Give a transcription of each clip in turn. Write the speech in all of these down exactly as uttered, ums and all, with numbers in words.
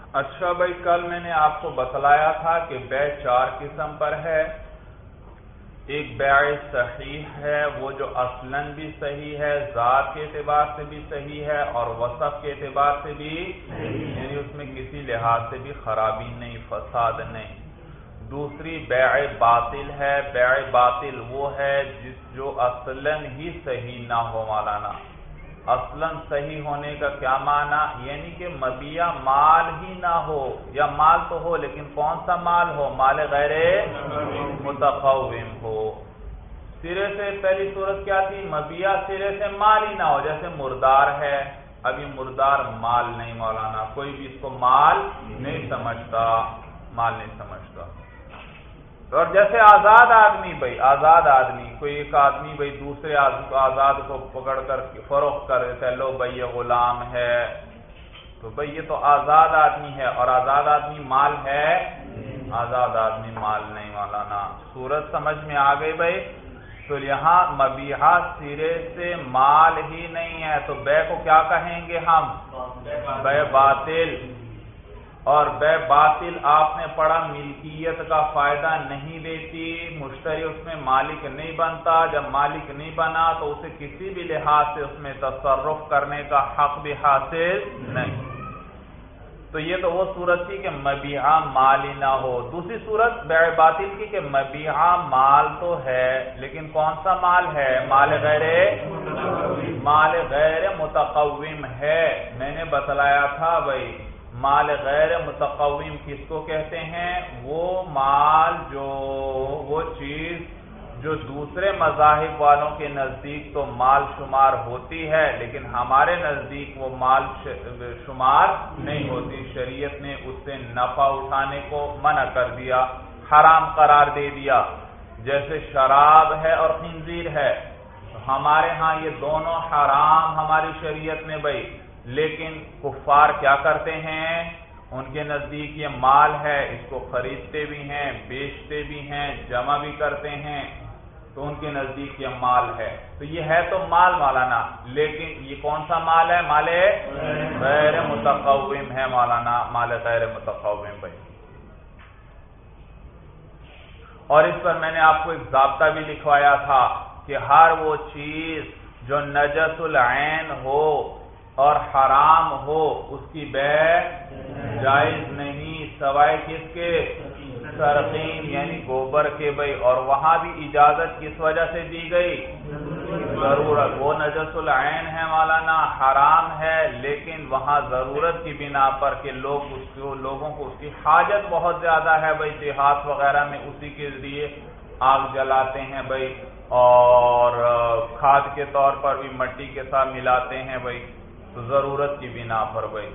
اچھا بھائی، کل میں نے آپ کو بتلایا تھا کہ بیع چار قسم پر ہے۔ ایک بیع صحیح ہے، وہ جو اصلاً بھی صحیح ہے، ذات کے اعتبار سے بھی صحیح ہے اور وصف کے اعتبار سے بھی، یعنی اس میں کسی لحاظ سے بھی خرابی نہیں، فساد نہیں۔ دوسری بیع باطل ہے۔ بیع باطل وہ ہے جس جو اصلاً ہی صحیح نہ ہو مولانا۔ اصلاً صحیح ہونے کا کیا معنی؟ یعنی کہ مبیع مال ہی نہ ہو، یا مال تو ہو لیکن کون سا مال ہو؟ مال غیر متقوم ہو۔ سرے سے پہلی صورت کیا تھی؟ مبیع سرے سے مال ہی نہ ہو، جیسے مردار ہے۔ اب یہ مردار مال نہیں مولانا، کوئی بھی اس کو مال نہیں سمجھتا، مال نہیں سمجھتا۔ اور جیسے آزاد آدمی بھائی، آزاد آدمی، کوئی ایک آدمی بھائی دوسرے آزاد کو پکڑ کر فروخت کر دیتا ہے، لو بھائی یہ غلام ہے، تو بھائی یہ تو آزاد آدمی ہے، اور آزاد آدمی مال ہے؟ آزاد آدمی مال نہیں مولانا۔ صورت سمجھ میں آ گئی بھائی؟ تو یہاں مبیعہ سرے سے مال ہی نہیں ہے، تو بیع کو کیا کہیں گے ہم؟ بیع باطل۔ اور بیع باطل آپ نے پڑھا ملکیت کا فائدہ نہیں دیتی، مشتری اس میں مالک نہیں بنتا، جب مالک نہیں بنا تو اسے کسی بھی لحاظ سے اس میں تصرف کرنے کا حق بھی حاصل نہیں۔ تو یہ تو وہ صورت تھی کہ مبیعہ مال ہی نہ ہو۔ دوسری صورت بیع باطل کی کہ مبیعہ مال تو ہے لیکن کون سا مال ہے؟ مال غیر مال غیر متقوم ہے۔ میں نے بتلایا تھا بھائی، مال غیر متقوم کس کو کہتے ہیں؟ وہ مال جو وہ چیز جو دوسرے مذاہب والوں کے نزدیک تو مال شمار ہوتی ہے لیکن ہمارے نزدیک وہ مال شمار نہیں ہوتی، شریعت نے اس سے نفع اٹھانے کو منع کر دیا، حرام قرار دے دیا۔ جیسے شراب ہے اور خنزیر ہے، ہمارے ہاں یہ دونوں حرام ہماری شریعت میں بھائی، لیکن کفار کیا کرتے ہیں؟ ان کے نزدیک یہ مال ہے، اس کو خریدتے بھی ہیں، بیچتے بھی ہیں، جمع بھی کرتے ہیں، تو ان کے نزدیک یہ مال ہے۔ تو یہ ہے تو مال مولانا، لیکن یہ کون سا مال ہے؟ مال غیر متقوم ہے مولانا، مال غیر متقوم بھائی۔ اور اس پر میں نے آپ کو ایک ضابطہ بھی لکھوایا تھا کہ ہر وہ چیز جو نجس العین ہو اور حرام ہو اس کی بیع جائز نہیں، سوائے کس کے؟ سرقین یعنی گوبر کے بھائی۔ اور وہاں بھی اجازت کس وجہ سے دی گئی؟ ضرورت۔ وہ نجس العین ہے مولانا، حرام ہے، لیکن وہاں ضرورت کی بنا پر کہ لوگ اس کو لوگوں کو اس کی حاجت بہت زیادہ ہے بھائی، دیہات وغیرہ میں اسی کے ذریعے آگ جلاتے ہیں بھائی، اور کھاد کے طور پر بھی مٹی کے ساتھ ملاتے ہیں بھائی، تو ضرورت کی بنا پر بھائی۔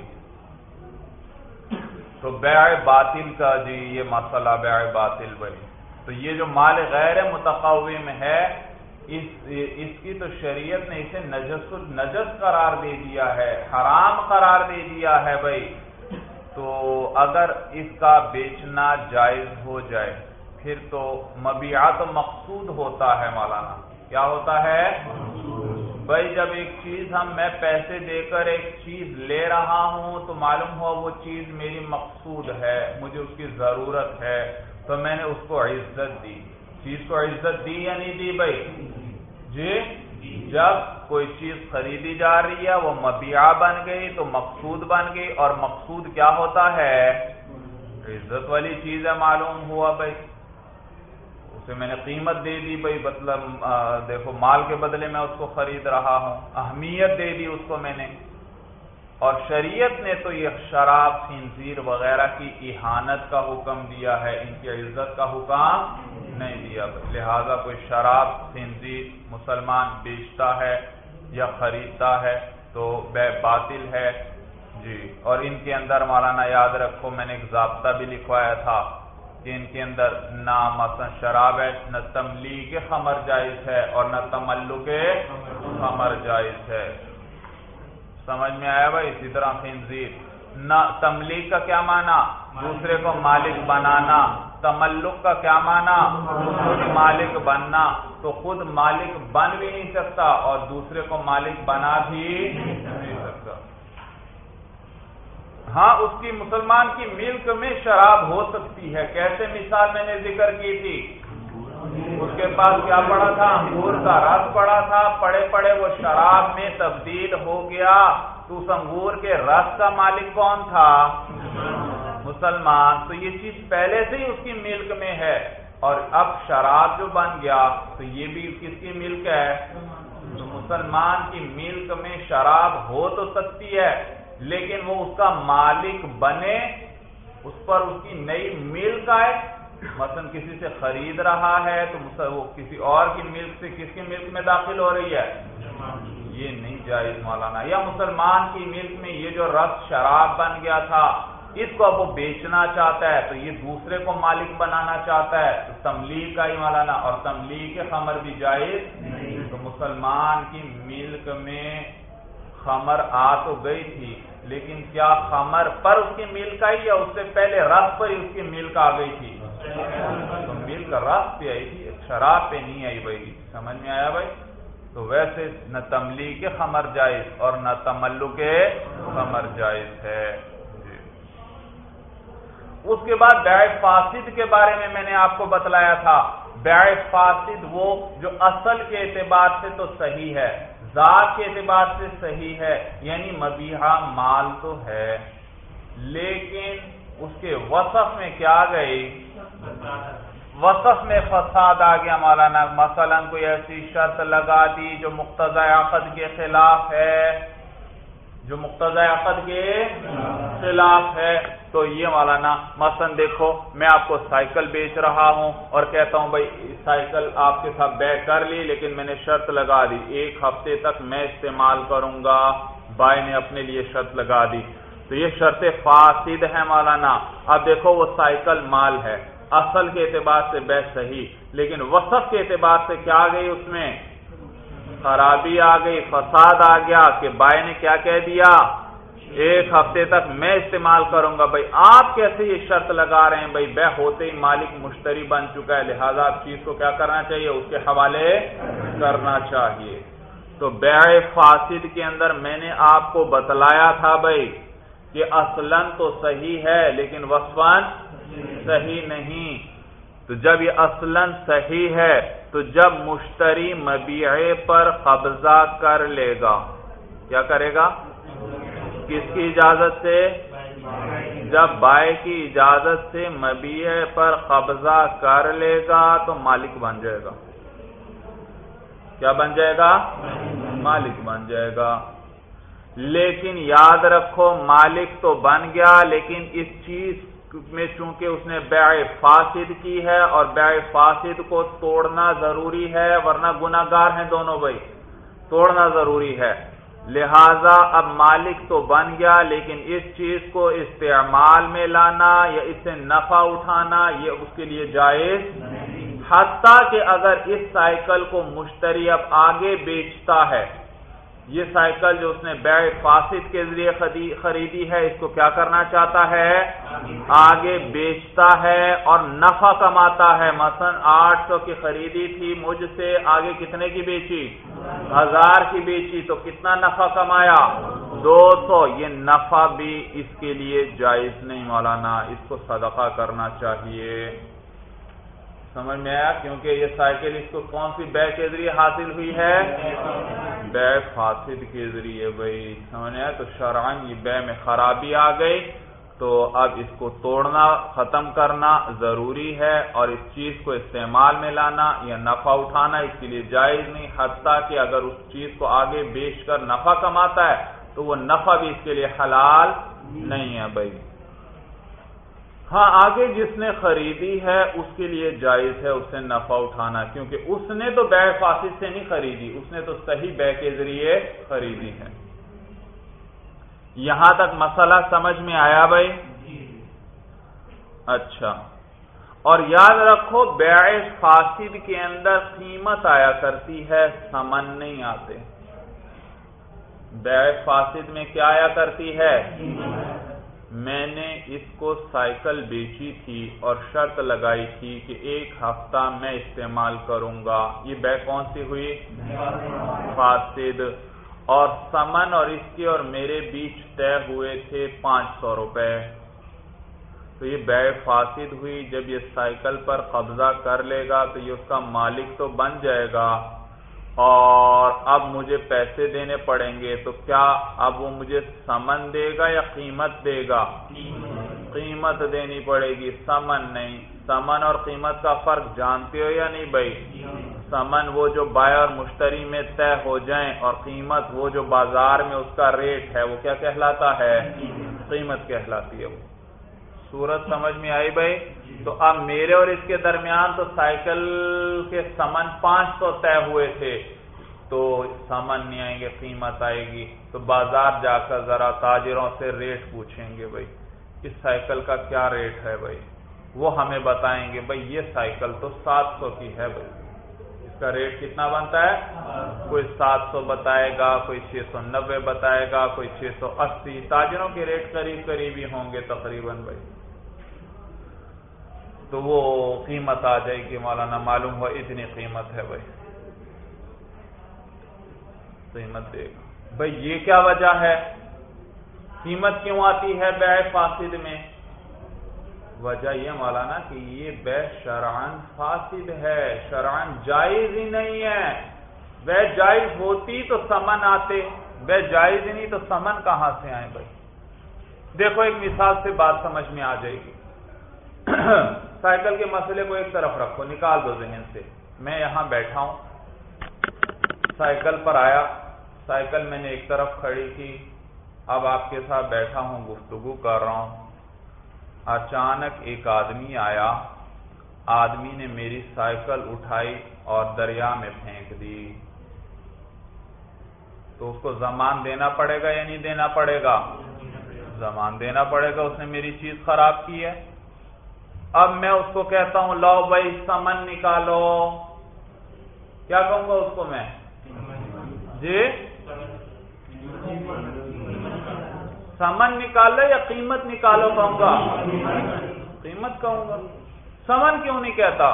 تو بیع باطل کا جی یہ مسئلہ بیع باطل بھائی، تو یہ جو مال غیر متقوم ہے اس اس کی تو شریعت نے اسے نجس نجس قرار دے دیا ہے، حرام قرار دے دیا ہے بھائی۔ تو اگر اس کا بیچنا جائز ہو جائے پھر تو مبیعہ تو مقصود ہوتا ہے مولانا، کیا ہوتا ہے بھائی؟ جب ایک چیز ہم میں پیسے دے کر ایک چیز لے رہا ہوں تو معلوم ہوا وہ چیز میری مقصود ہے، مجھے اس کی ضرورت ہے، تو میں نے اس کو عزت دی۔ چیز کو عزت دی یا نہیں دی بھائی؟ جی، جب کوئی چیز خریدی جا رہی ہے وہ مبیعہ بن گئی تو مقصود بن گئی، اور مقصود کیا ہوتا ہے؟ عزت والی چیز ہے معلوم ہوا بھائی، اسے میں نے قیمت دے دی بھائی، مطلب دیکھو مال کے بدلے میں اس کو خرید رہا ہوں، اہمیت دے دی اس کو میں نے۔ اور شریعت نے تو یہ شراب خنزیر وغیرہ کی اہانت کا حکم دیا ہے، ان کی عزت کا حکم نہیں دیا، لہذا کوئی شراب خنزیر مسلمان بیچتا ہے یا خریدتا ہے تو بیع باطل ہے جی۔ اور ان کے اندر مولانا یاد رکھو میں نے ایک ضابطہ بھی لکھوایا تھا کہ ان کے اندر نہ مثلا شراب ہے، نہ تملیغ خمر جائز ہے اور نہ تملک خمر جائز ہے، سمجھ میں آیا بھائی؟ اسی طرح خنزیر، نہ تملیغ کا کیا معنی؟ دوسرے کو مالک بنانا، تملک کا کیا معنی؟ خود مالک بننا، تو خود مالک بن بھی نہیں سکتا اور دوسرے کو مالک بنا بھی نہیں سکتا۔ ہاں اس کی مسلمان کی ملک میں شراب ہو سکتی ہے. کیسے؟ مثال میں نے ذکر کی تھی، اس کے پاس کیا پڑا تھا؟ انگور کا رس پڑا تھا، پڑے پڑے وہ شراب میں تبدیل ہو گیا. تو اس انگور کے رس کا مالک کون تھا؟ مسلمان. تو یہ چیز پہلے سے ہی اس کی ملک میں ہے، اور اب شراب جو بن گیا تو یہ بھی کس کی ملک ہے؟ تو مسلمان کی ملک میں شراب ہو تو سکتی ہے، لیکن وہ اس کا مالک بنے، اس پر اس کی نئی ملک آئے. مثلا کسی سے خرید رہا ہے تو وہ کسی اور کی ملک سے کس کی ملک میں داخل ہو رہی ہے؟ یہ نہیں جائز مولانا. یا مسلمان کی ملک میں یہ جو رس شراب بن گیا تھا، اس کو اب وہ بیچنا چاہتا ہے تو یہ دوسرے کو مالک بنانا چاہتا ہے، تو تملیغ کا ہی مولانا. اور تملیغ کے خمر بھی جائز نہیں. تو مسلمان کی ملک میں خمر آ تو گئی تھی، لیکن کیا خمر پر اس کی ملک آئی یا اس سے پہلے رس پر ہی اس کی ملک آ گئی تھی؟ تو ملک رس پہ آئی تھی، شراب پہ نہیں آئی بھائی. سمجھ میں آیا بھائی؟ تو ویسے نہ تملیغ کے خمر جائز اور نہ تملک کے خمر جائز ہے. اس کے بعد بیع فاسد کے بارے میں میں نے آپ کو بتلایا تھا. بیع فاسد وہ جو اصل کے اعتبار سے تو صحیح ہے، ذات کے اعتبار سے صحیح ہے، یعنی مبیحہ مال تو ہے، لیکن اس کے وصف میں کیا گئی؟ وصف میں فساد آ گیا مولانا. مثلا کوئی ایسی شرط لگا دی جو مقتضی عقد کے خلاف ہے، جو مقتضی عقد کے خلاف ہے. تو یہ مولانا مثلا دیکھو، میں آپ کو سائیکل بیچ رہا ہوں اور کہتا ہوں بھائی سائیکل آپ کے ساتھ بیع کر لی، لیکن میں نے شرط لگا دی ایک ہفتے تک میں استعمال کروں گا. بھائی نے اپنے لیے شرط لگا دی، تو یہ شرط فاسد ہے مولانا. اب دیکھو وہ سائیکل مال ہے، اصل کے اعتبار سے بیع صحیح، لیکن وصف کے اعتبار سے کیا آ گئی؟ اس میں خرابی آ گئی، فساد آ گیا کہ بھائی نے کیا کہہ دیا؟ ایک ہفتے تک میں استعمال کروں گا. بھائی آپ کیسے یہ شرط لگا رہے ہیں؟ بھائی بیع ہوتے ہی مالک مشتری بن چکا ہے، لہذا آپ چیز کو کیا کرنا چاہیے؟ اس کے حوالے کرنا چاہیے. تو بیع فاسد کے اندر میں نے آپ کو بتلایا تھا بھائی کہ اصلاً تو صحیح ہے لیکن وصفاً صحیح نہیں. تو جب یہ اصلاً صحیح ہے تو جب مشتری مبیعے پر قبضہ کر لے گا، کیا کرے گا؟ کس کی اجازت سے؟ جب بائع کی اجازت سے مبیعے پر قبضہ کر لے گا تو مالک بن جائے گا. کیا بن جائے گا؟ مالک بن جائے گا. لیکن یاد رکھو مالک تو بن گیا، لیکن اس چیز میں چونکہ اس نے بیع فاسد کی ہے اور بیع فاسد کو توڑنا ضروری ہے، ورنہ گناہ گار ہیں دونوں بھائی، توڑنا ضروری ہے. لہذا اب مالک تو بن گیا، لیکن اس چیز کو استعمال میں لانا یا اس سے نفع اٹھانا یہ اس کے لیے جائز نہیں. حتیٰ کہ اگر اس سائیکل کو مشتری اب آگے بیچتا ہے، یہ سائیکل جو اس نے بیع فاسد کے ذریعے خریدی ہے، اس کو کیا کرنا چاہتا ہے؟ آگے بیچتا ہے اور نفع کماتا ہے. مثلا آٹھ سو کی خریدی تھی مجھ سے، آگے کتنے کی بیچی؟ ہزار کی بیچی، تو کتنا نفع کمایا؟ دو سو. یہ نفع بھی اس کے لیے جائز نہیں مولانا، اس کو صدقہ کرنا چاہیے. سمجھ میں آیا؟ کیونکہ یہ سائیکل اس کو کون سی بیع کے ذریعے حاصل ہوئی ہے؟ بیع فاسد کے ذریعے. بھائی سمجھ آیا؟ تو شرعاً یہ بیع میں خرابی آ گئی، تو اب اس کو توڑنا، ختم کرنا ضروری ہے، اور اس چیز کو استعمال میں لانا یا نفع اٹھانا اس کے لیے جائز نہیں. حتیٰ کہ اگر اس چیز کو آگے بیچ کر نفع کماتا ہے تو وہ نفع بھی اس کے لیے حلال نہیں ہے بھائی. ہاں آگے جس نے خریدی ہے اس کے لیے جائز ہے اس سے نفع اٹھانا، کیونکہ اس نے تو بیع فاسد سے نہیں خریدی، اس نے تو صحیح بیع کے ذریعے خریدی ہے. یہاں تک مسئلہ سمجھ میں آیا بھائی؟ اچھا، اور یاد رکھو بیع فاسد کے اندر قیمت آیا کرتی ہے، ثمن نہیں آتے. بیع فاسد میں کیا آیا کرتی ہے؟ میں نے اس کو سائیکل بیچی تھی اور شرط لگائی تھی کہ ایک ہفتہ میں استعمال کروں گا. یہ بیع کون سی ہوئی؟ فاسد. اور ثمن اور اس کے اور میرے بیچ طے ہوئے تھے پانچ سو روپے، تو یہ بیع فاسد ہوئی۔ جب یہ سائیکل پر قبضہ کر لے گا تو یہ اس کا مالک تو بن جائے گا، اور اب مجھے پیسے دینے پڑیں گے، تو کیا اب وہ مجھے ثمن دے گا یا قیمت دے گا؟ قیمت دینی پڑے گی، ثمن نہیں۔ ثمن اور قیمت کا فرق جانتے ہو یا نہیں بھائی؟ ثمن وہ جو بائع اور مشتری میں طے ہو جائیں، اور قیمت وہ جو بازار میں اس کا ریٹ ہے، وہ کیا کہلاتا ہے؟ قیمت کہلاتی ہے۔ وہ صورت سمجھ میں آئی بھائی؟ تو اب میرے اور اس کے درمیان تو سائیکل کے ثمن پانچ سو طے ہوئے تھے، تو ثمن نہیں آئیں گے، قیمت آئے گی۔ تو بازار جا کر ذرا تاجروں سے ریٹ پوچھیں گے، بھائی اس سائیکل کا کیا ریٹ ہے بھائی؟ وہ ہمیں بتائیں گے بھائی یہ سائیکل تو سات سو کی ہے بھائی، اس کا ریٹ کتنا بنتا ہے؟ کوئی سات سو بتائے گا، کوئی چھ سو نبے بتائے گا، کوئی چھ سو اسی۔ تاجروں کے ریٹ قریب قریب ہی ہوں گے تقریباً بھائی، تو وہ قیمت آ جائے گی، مولانا معلوم ہوا اتنی قیمت ہے بھائی، قیمت دے گا۔ بھائی یہ کیا وجہ ہے؟ قیمت کیوں آتی ہے بیع فاسد میں؟ وجہ یہ مولانا کہ یہ بیع شرعاً فاسد ہے، شرعاً جائز ہی نہیں ہے۔ بیع جائز ہوتی تو ثمن آتے، بیع جائز ہی نہیں تو ثمن کہاں سے آئے بھائی؟ دیکھو ایک مثال سے بات سمجھ میں آ جائے گی۔ سائیکل کے مسئلے کو ایک طرف رکھو، نکال دو ذہن سے۔ میں یہاں بیٹھا ہوں، سائیکل پر آیا، سائیکل میں نے ایک طرف کھڑی کی، اب آپ کے ساتھ بیٹھا ہوں، گفتگو کر رہا ہوں۔ اچانک ایک آدمی آیا، آدمی نے میری سائیکل اٹھائی اور دریا میں پھینک دی، تو اس کو ضمان دینا پڑے گا یا نہیں دینا پڑے گا؟ ضمان دینا پڑے گا، اس نے میری چیز خراب کی ہے۔ اب میں اس کو کہتا ہوں لو بھائی ثمن نکالو، کیا کہوں گا اس کو میں؟ جی ثمن نکالو یا قیمت نکالو کہوں گا؟ قیمت کہوں گا۔ ثمن کیوں نہیں کہتا؟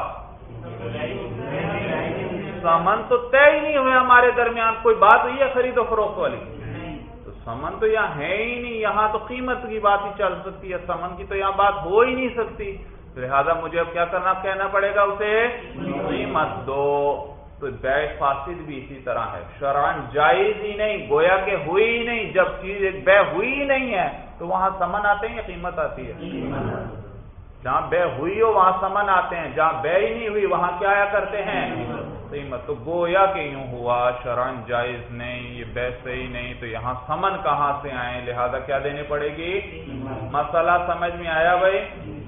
ثمن تو طے ہی نہیں ہوئے ہمارے درمیان، کوئی بات ہوئی ہے خرید و فروخت والی؟ تو ثمن تو یہاں ہے ہی نہیں، یہاں تو قیمت کی بات ہی چل سکتی ہے، ثمن کی تو یہاں بات ہو ہی نہیں سکتی، لہذا مجھے اب کیا کرنا کہنا پڑے گا اسے؟ قیمت دو۔ تو بیع فاسد بھی اسی طرح ہے، شرعاً جائز ہی نہیں، گویا کہ ہوئی ہی نہیں۔ جب چیز ایک بیع ہوئی ہی نہیں ہے تو وہاں ثمن آتے ہیں یا قیمت آتی ہے؟ جہاں بیع ہوئی ہو وہاں ثمن آتے ہیں، جہاں بیع ہی نہیں ہوئی وہاں کیا آیا کرتے ہیں؟ قیمت۔ تو گویا کہ یوں ہوا شرعاً جائز نہیں، یہ بیع صحیح نہیں، تو یہاں ثمن کہاں سے آئے؟ لہذا کیا دینے پڑے گی؟ مسئلہ سمجھ میں آیا بھائی؟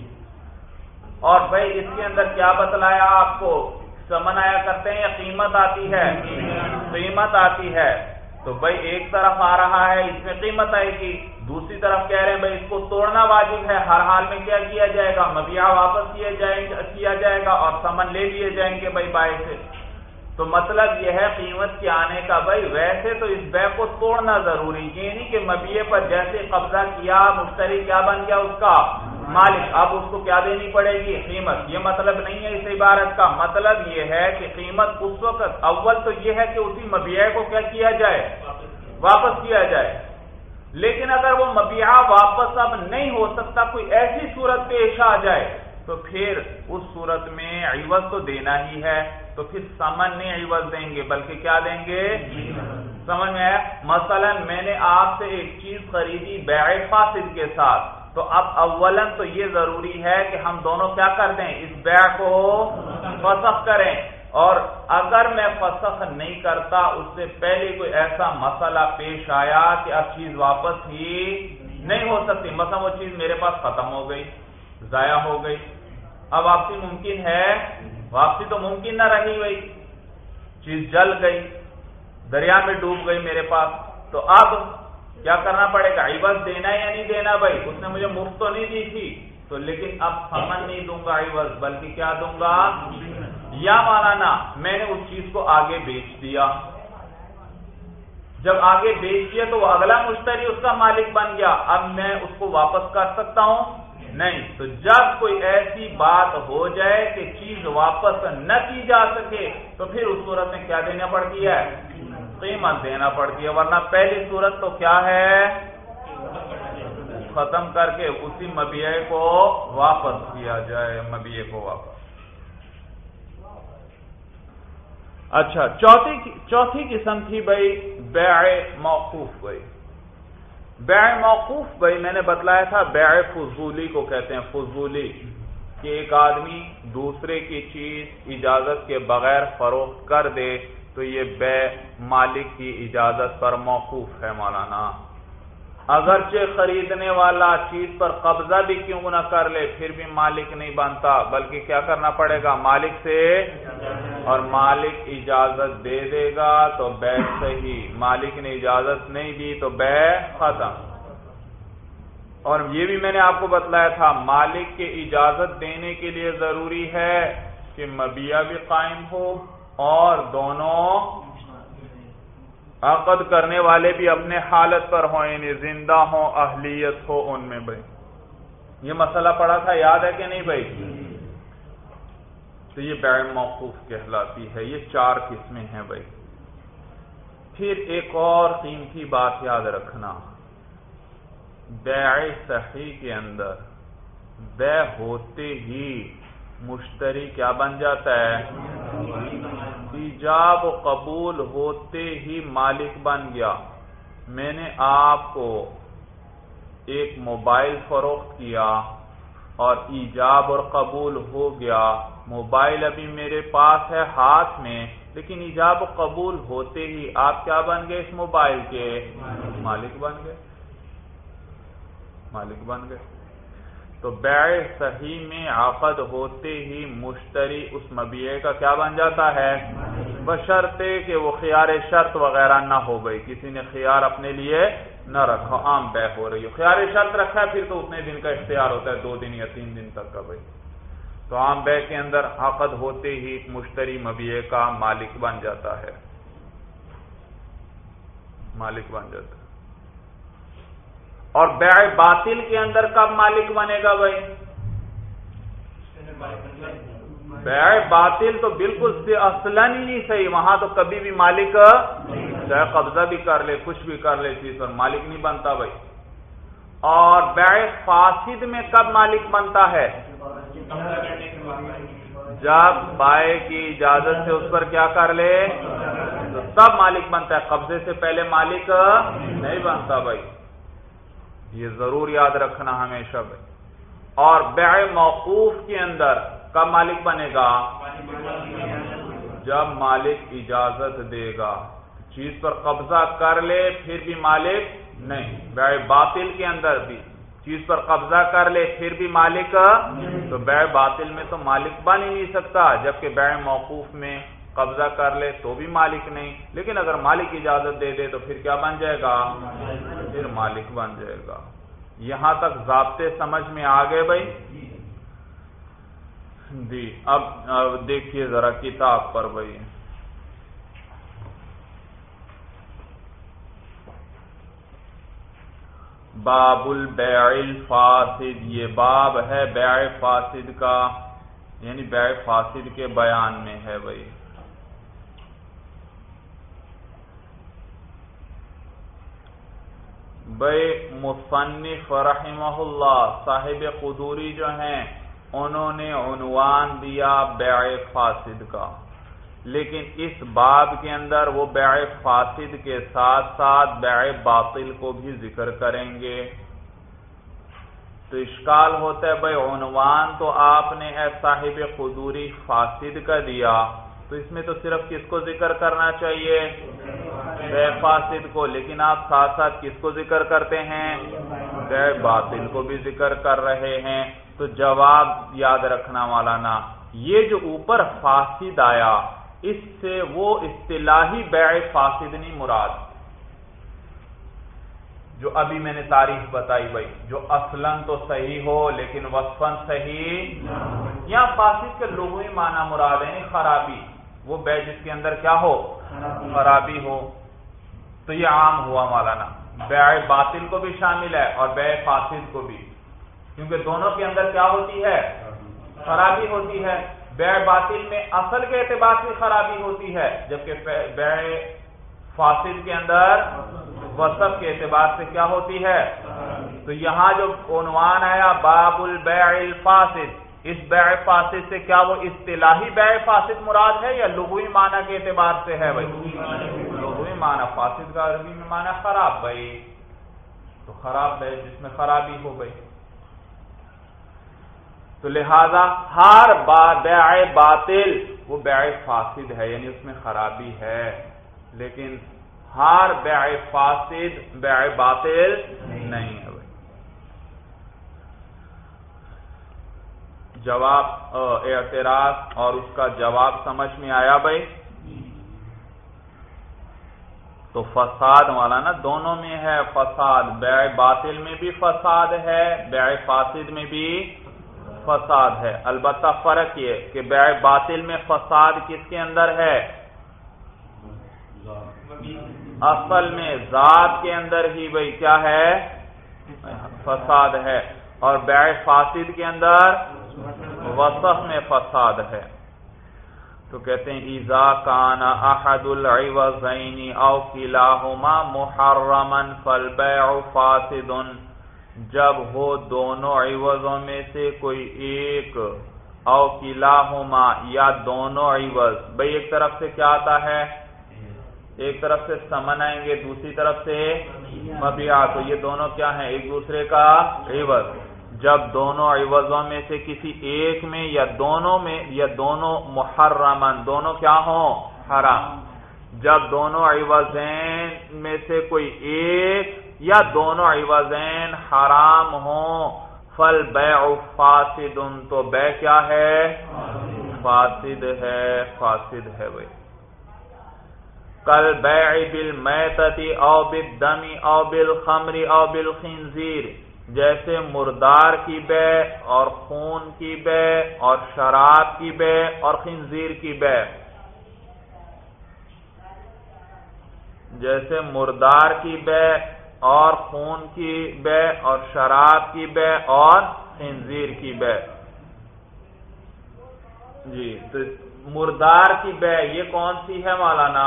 اور بھائی اس کے اندر کیا بتلایا آپ کو؟ ثمن آیا کرتے ہیں یا قیمت آتی ہے؟ قیمت آتی ہے۔ تو بھائی ایک طرف آ رہا ہے اس میں قیمت آئے گی، دوسری طرف کہہ رہے ہیں بھائی اس کو توڑنا واجب ہے، ہر حال میں کیا کیا جائے گا؟ مبیعہ واپس کیا جائے کیا جائے گا اور ثمن لے لیے جائیں گے بھائی بائع سے۔ تو مطلب یہ ہے قیمت کے آنے کا بھائی ویسے تو اس بیع کو توڑنا ضروری، یہ نہیں کہ مبیعے پر جیسے قبضہ کیا مشتری کیا بن گیا اس کا مالک، اب اس کو کیا دینی پڑے گی؟ قیمت۔ یہ مطلب نہیں ہے اس عبارت کا، مطلب یہ ہے کہ قیمت اس وقت اول تو یہ ہے کہ اسی مبیعہ کو کیا کیا جائے؟ واپس کیا جائے۔ لیکن اگر وہ مبیعہ واپس اب نہیں ہو سکتا، کوئی ایسی صورت پیش آ جائے، تو پھر اس صورت میں عوض تو دینا ہی ہے، تو پھر ثمن نہیں عوض دیں گے بلکہ کیا دیں گے؟ سمجھ میں آیا؟ مثلا میں نے آپ سے ایک چیز خریدی بیع فاسد کے ساتھ، تو اب اولا تو یہ ضروری ہے کہ ہم دونوں کیا کر دیں؟ اس بیع کو فسخ کریں، اور اگر میں فسخ نہیں کرتا اس سے پہلے کوئی ایسا مسئلہ پیش آیا کہ اب چیز واپس ہی نہیں ہو سکتی، مثلا وہ چیز میرے پاس ختم ہو گئی، ضائع ہو گئی، اب واپسی ممکن ہے؟ واپسی تو ممکن نہ رہی، ہوئی چیز جل گئی، دریا میں ڈوب گئی میرے پاس، تو اب کیا کرنا پڑے گا؟ عوض دینا یا نہیں دینا بھائی؟ اس نے مجھے مفت تو نہیں دی تھی، تو لیکن اب ثمن نہیں دوں گا عوض، بلکہ کیا دوں گا؟ یا مولانا میں نے اس چیز کو آگے بیچ دیا، جب آگے بیچ دیا تو وہ اگلا مشتری اس کا مالک بن گیا، اب میں اس کو واپس کر سکتا ہوں؟ نہیں۔ تو جب کوئی ایسی بات ہو جائے کہ چیز واپس نہ کی جا سکے تو پھر اس صورت میں کیا دینا پڑتی ہے؟ قیمت دینا پڑتی ہے، ورنہ پہلی صورت تو کیا ہے، ختم کر کے اسی مبیع کو واپس کیا جائے، مبیع کو واپس۔ اچھا، چوتھی چوتھی قسم تھی بھائی بیع موقوف بھائی۔ بیع موقوف بھائی میں نے بتلایا تھا بیع فضولی کو کہتے ہیں، فضولی، کہ ایک آدمی دوسرے کی چیز اجازت کے بغیر فروخت کر دے تو یہ بیع مالک کی اجازت پر موقوف ہے مولانا۔ اگرچہ خریدنے والا چیز پر قبضہ بھی کیوں نہ کر لے پھر بھی مالک نہیں بنتا، بلکہ کیا کرنا پڑے گا، مالک سے، اور مالک اجازت دے دے گا تو بیع صحیح، مالک نے اجازت نہیں دی تو بیع ختم۔ اور یہ بھی میں نے آپ کو بتلایا تھا مالک کے اجازت دینے کے لیے ضروری ہے کہ مبیع بھی قائم ہو اور دونوں عقد کرنے والے بھی اپنے حالت پر ہوں، یعنی زندہ ہوں، اہلیت ہو ان میں بھائی۔ یہ مسئلہ پڑا تھا، یاد ہے کہ نہیں بھائی؟ تو یہ بیع موقوف کہلاتی ہے۔ یہ چار قسمیں ہیں بھائی۔ پھر ایک اور قیمتی بات یاد رکھنا، بیع صحیح کے اندر بیع ہوتے ہی مشتری کیا بن جاتا ہے، ایجاب و قبول ہوتے ہی مالک بن گیا۔ میں نے آپ کو ایک موبائل فروخت کیا اور ایجاب اور قبول ہو گیا، موبائل ابھی میرے پاس ہے ہاتھ میں، لیکن ایجاب و قبول ہوتے ہی آپ کیا بن گئے، اس موبائل کے مالک بن گئے، مالک بن گئے۔ تو بیع صحیح میں عقد ہوتے ہی مشتری اس مبیع کا کیا بن جاتا ہے، بشرطے کہ وہ خیار شرط وغیرہ نہ ہو گئی، کسی نے خیار اپنے لیے نہ رکھا، عام بیع ہو رہی ہو، خیار شرط رکھا ہے پھر تو اتنے دن کا اختیار ہوتا ہے، دو دن یا تین دن تک کا بھائی۔ تو عام بیع کے اندر عقد ہوتے ہی مشتری مبیع کا مالک بن جاتا ہے، مالک بن جاتا ہے۔ اور بیع باطل کے اندر کب مالک بنے گا بھائی، بیع باطل تو بالکل سے اصلاً ہی نہیں صحیح، وہاں تو کبھی بھی مالک چاہے قبضہ بھی کر لے کچھ بھی کر لے چیز پر مالک نہیں بنتا بھائی۔ اور بیع فاسد میں کب مالک بنتا ہے، جب بائع کی اجازت سے اس پر کیا کر لے تو تب مالک بنتا ہے، قبضے سے پہلے مالک نہیں بنتا بھائی، یہ ضرور یاد رکھنا ہمیشہ بھائی۔ اور بیع موقوف کے اندر کب مالک بنے گا، جب مالک اجازت دے گا، چیز پر قبضہ کر لے پھر بھی مالک نہیں۔ بیع باطل کے اندر بھی چیز پر قبضہ کر لے پھر بھی مالک، تو بیع باطل میں تو مالک بن ہی نہیں سکتا، جبکہ بیع موقوف میں قبضہ کر لے تو بھی مالک نہیں، لیکن اگر مالک اجازت دے دے تو پھر کیا بن جائے گا، پھر مالک بن جائے گا۔ یہاں تک ضابطے سمجھ میں آ گئے بھائی جی۔ اب دیکھیے ذرا کتاب پر بھائی، باب البیع الفاسد، یہ باب ہے بیع فاسد کا، یعنی بیع فاسد کے بیان میں ہے بھائی۔ بھائی مصنف رحمہ اللہ صاحب قدوری جو ہیں انہوں نے عنوان دیا بیع فاسد کا، لیکن اس باب کے اندر وہ بیع فاسد کے ساتھ ساتھ بیع باطل کو بھی ذکر کریں گے۔ تو اشکال ہوتا ہے بھائی عنوان تو آپ نے اے صاحب قدوری فاسد کا دیا، تو اس میں تو صرف کس کو ذکر کرنا چاہیے، بیع فاسد کو، لیکن آپ ساتھ ساتھ کس کو ذکر کرتے ہیں، بیع باطل کو بھی ذکر کر رہے ہیں۔ تو جواب یاد رکھنا مولانا، یہ جو اوپر فاسد آیا اس سے وہ اصطلاحی بیع فاسد نہیں مراد، جو ابھی میں نے تعریف بتائی بھائی، جو اصلاً تو صحیح ہو لیکن وصفاً صحیح، یا فاسد کے لغوی معنی مراد ہے، یعنی خرابی، وہ بیع جس کے اندر کیا ہو، خرابی ہو۔ تو یہ عام ہوا مولانا، بیع باطل کو بھی شامل ہے اور بیع فاسد کو بھی، کیونکہ دونوں کے اندر کیا ہوتی ہے، خرابی ہوتی ہے۔ بیع باطل میں اصل کے اعتبار سے خرابی ہوتی ہے، جبکہ بیع فاسد کے اندر وصف کے اعتبار سے کیا ہوتی ہے؟ تو یہاں جو عنوان آیا باب البیع الفاسد، اس بیع فاسد سے کیا وہ اصطلاحی بیع فاسد مراد ہے یا لغوی معنی کے اعتبار سے ہے بھائی؟ لغوی معنی، فاسد کا عربی میں معنی خراب بھائی، تو خراب بیع جس میں خرابی ہو گئی، تو لہذا ہر بیع باطل وہ بیع فاسد ہے، یعنی اس میں خرابی ہے، لیکن ہر بیع فاسد بیع باطل نہیں ہے بھائی۔ جواب اعتراض اور اس کا جواب سمجھ میں آیا بھائی؟ تو فساد والا نا دونوں میں ہے فساد، بیع باطل میں بھی فساد ہے، بیع فاسد میں بھی فساد ہے، البتہ فرق یہ کہ بیع باطل میں فساد کس کے اندر ہے؟ اصل میں ذات کے اندر ہی بھائی کیا ہے؟ فساد ہے، اور بیع فاسد کے اندر وصف میں فساد ہے۔ تو کہتے ہیں اذا کان احد العوضین او کلاہما محرما فالبیع فاسد، جب ہو دونوں عوضوں میں سے کوئی ایک، او کلاہما یا دونوں عوض، بھئی ایک طرف سے کیا آتا ہے؟ ایک طرف سے ثمن آئیں گے، دوسری طرف سے مبیع، تو یہ دونوں کیا ہیں؟ ایک دوسرے کا عوض۔ جب دونوں عوضوں میں سے کسی ایک میں یا دونوں میں یا دونوں محرمن، دونوں کیا ہوں؟ حرام۔ جب دونوں عوضین میں سے کوئی ایک یا دونوں عوضین حرام ہوں، فالبیع فاسد، تو بیع کیا ہے؟ فاسد ہے، فاسد ہے بھائی۔ کل بیع بالمیتۃ او بالدم او بالخمر او بالخنزیر، جیسے مردار کی بیع اور خون کی بیع اور شراب کی بیع اور خنزیر کی بیع، جیسے مردار کی بیع اور خون کی بیع اور شراب کی بیع اور خنزیر کی بیع۔ جی تو مردار کی بیع یہ کون سی ہے مولانا؟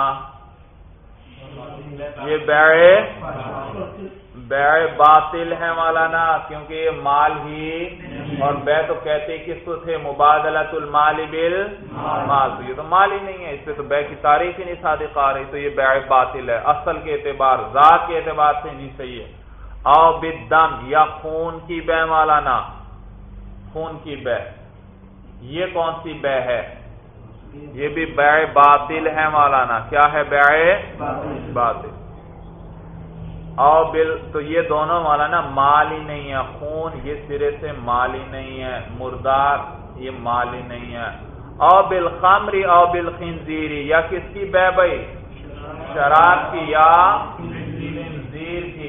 یہ بیع بیع باطل ہے مولانا، کیونکہ یہ مال ہی، اور بیع تو کہتے کس کو تھے؟ مبادلۃ المال بالمال، تو یہ تو مال ہی نہیں ہے، اس پہ تو بیع کی تعریف ہی نہیں صادق آ رہی، تو یہ بیع باطل ہے، اصل کے اعتبار، ذات کے اعتبار سے نہیں صحیح ہے۔ او بالدم، یا خون کی بیع مولانا، خون کی بیع، یہ کون سی بیع ہے؟ یہ بھی بیع باطل ہے مولانا، کیا ہے؟ بیع باطل۔ او بل، تو یہ دونوں مولانا مال ہی نہیں ہے، خون یہ سرے سے مال ہی نہیں ہے، مردار یہ مال ہی نہیں ہے۔ او بالخمر او بالخنزیر، یا کس کی بیع بھائی؟ شراب کی یا خنزیر کی،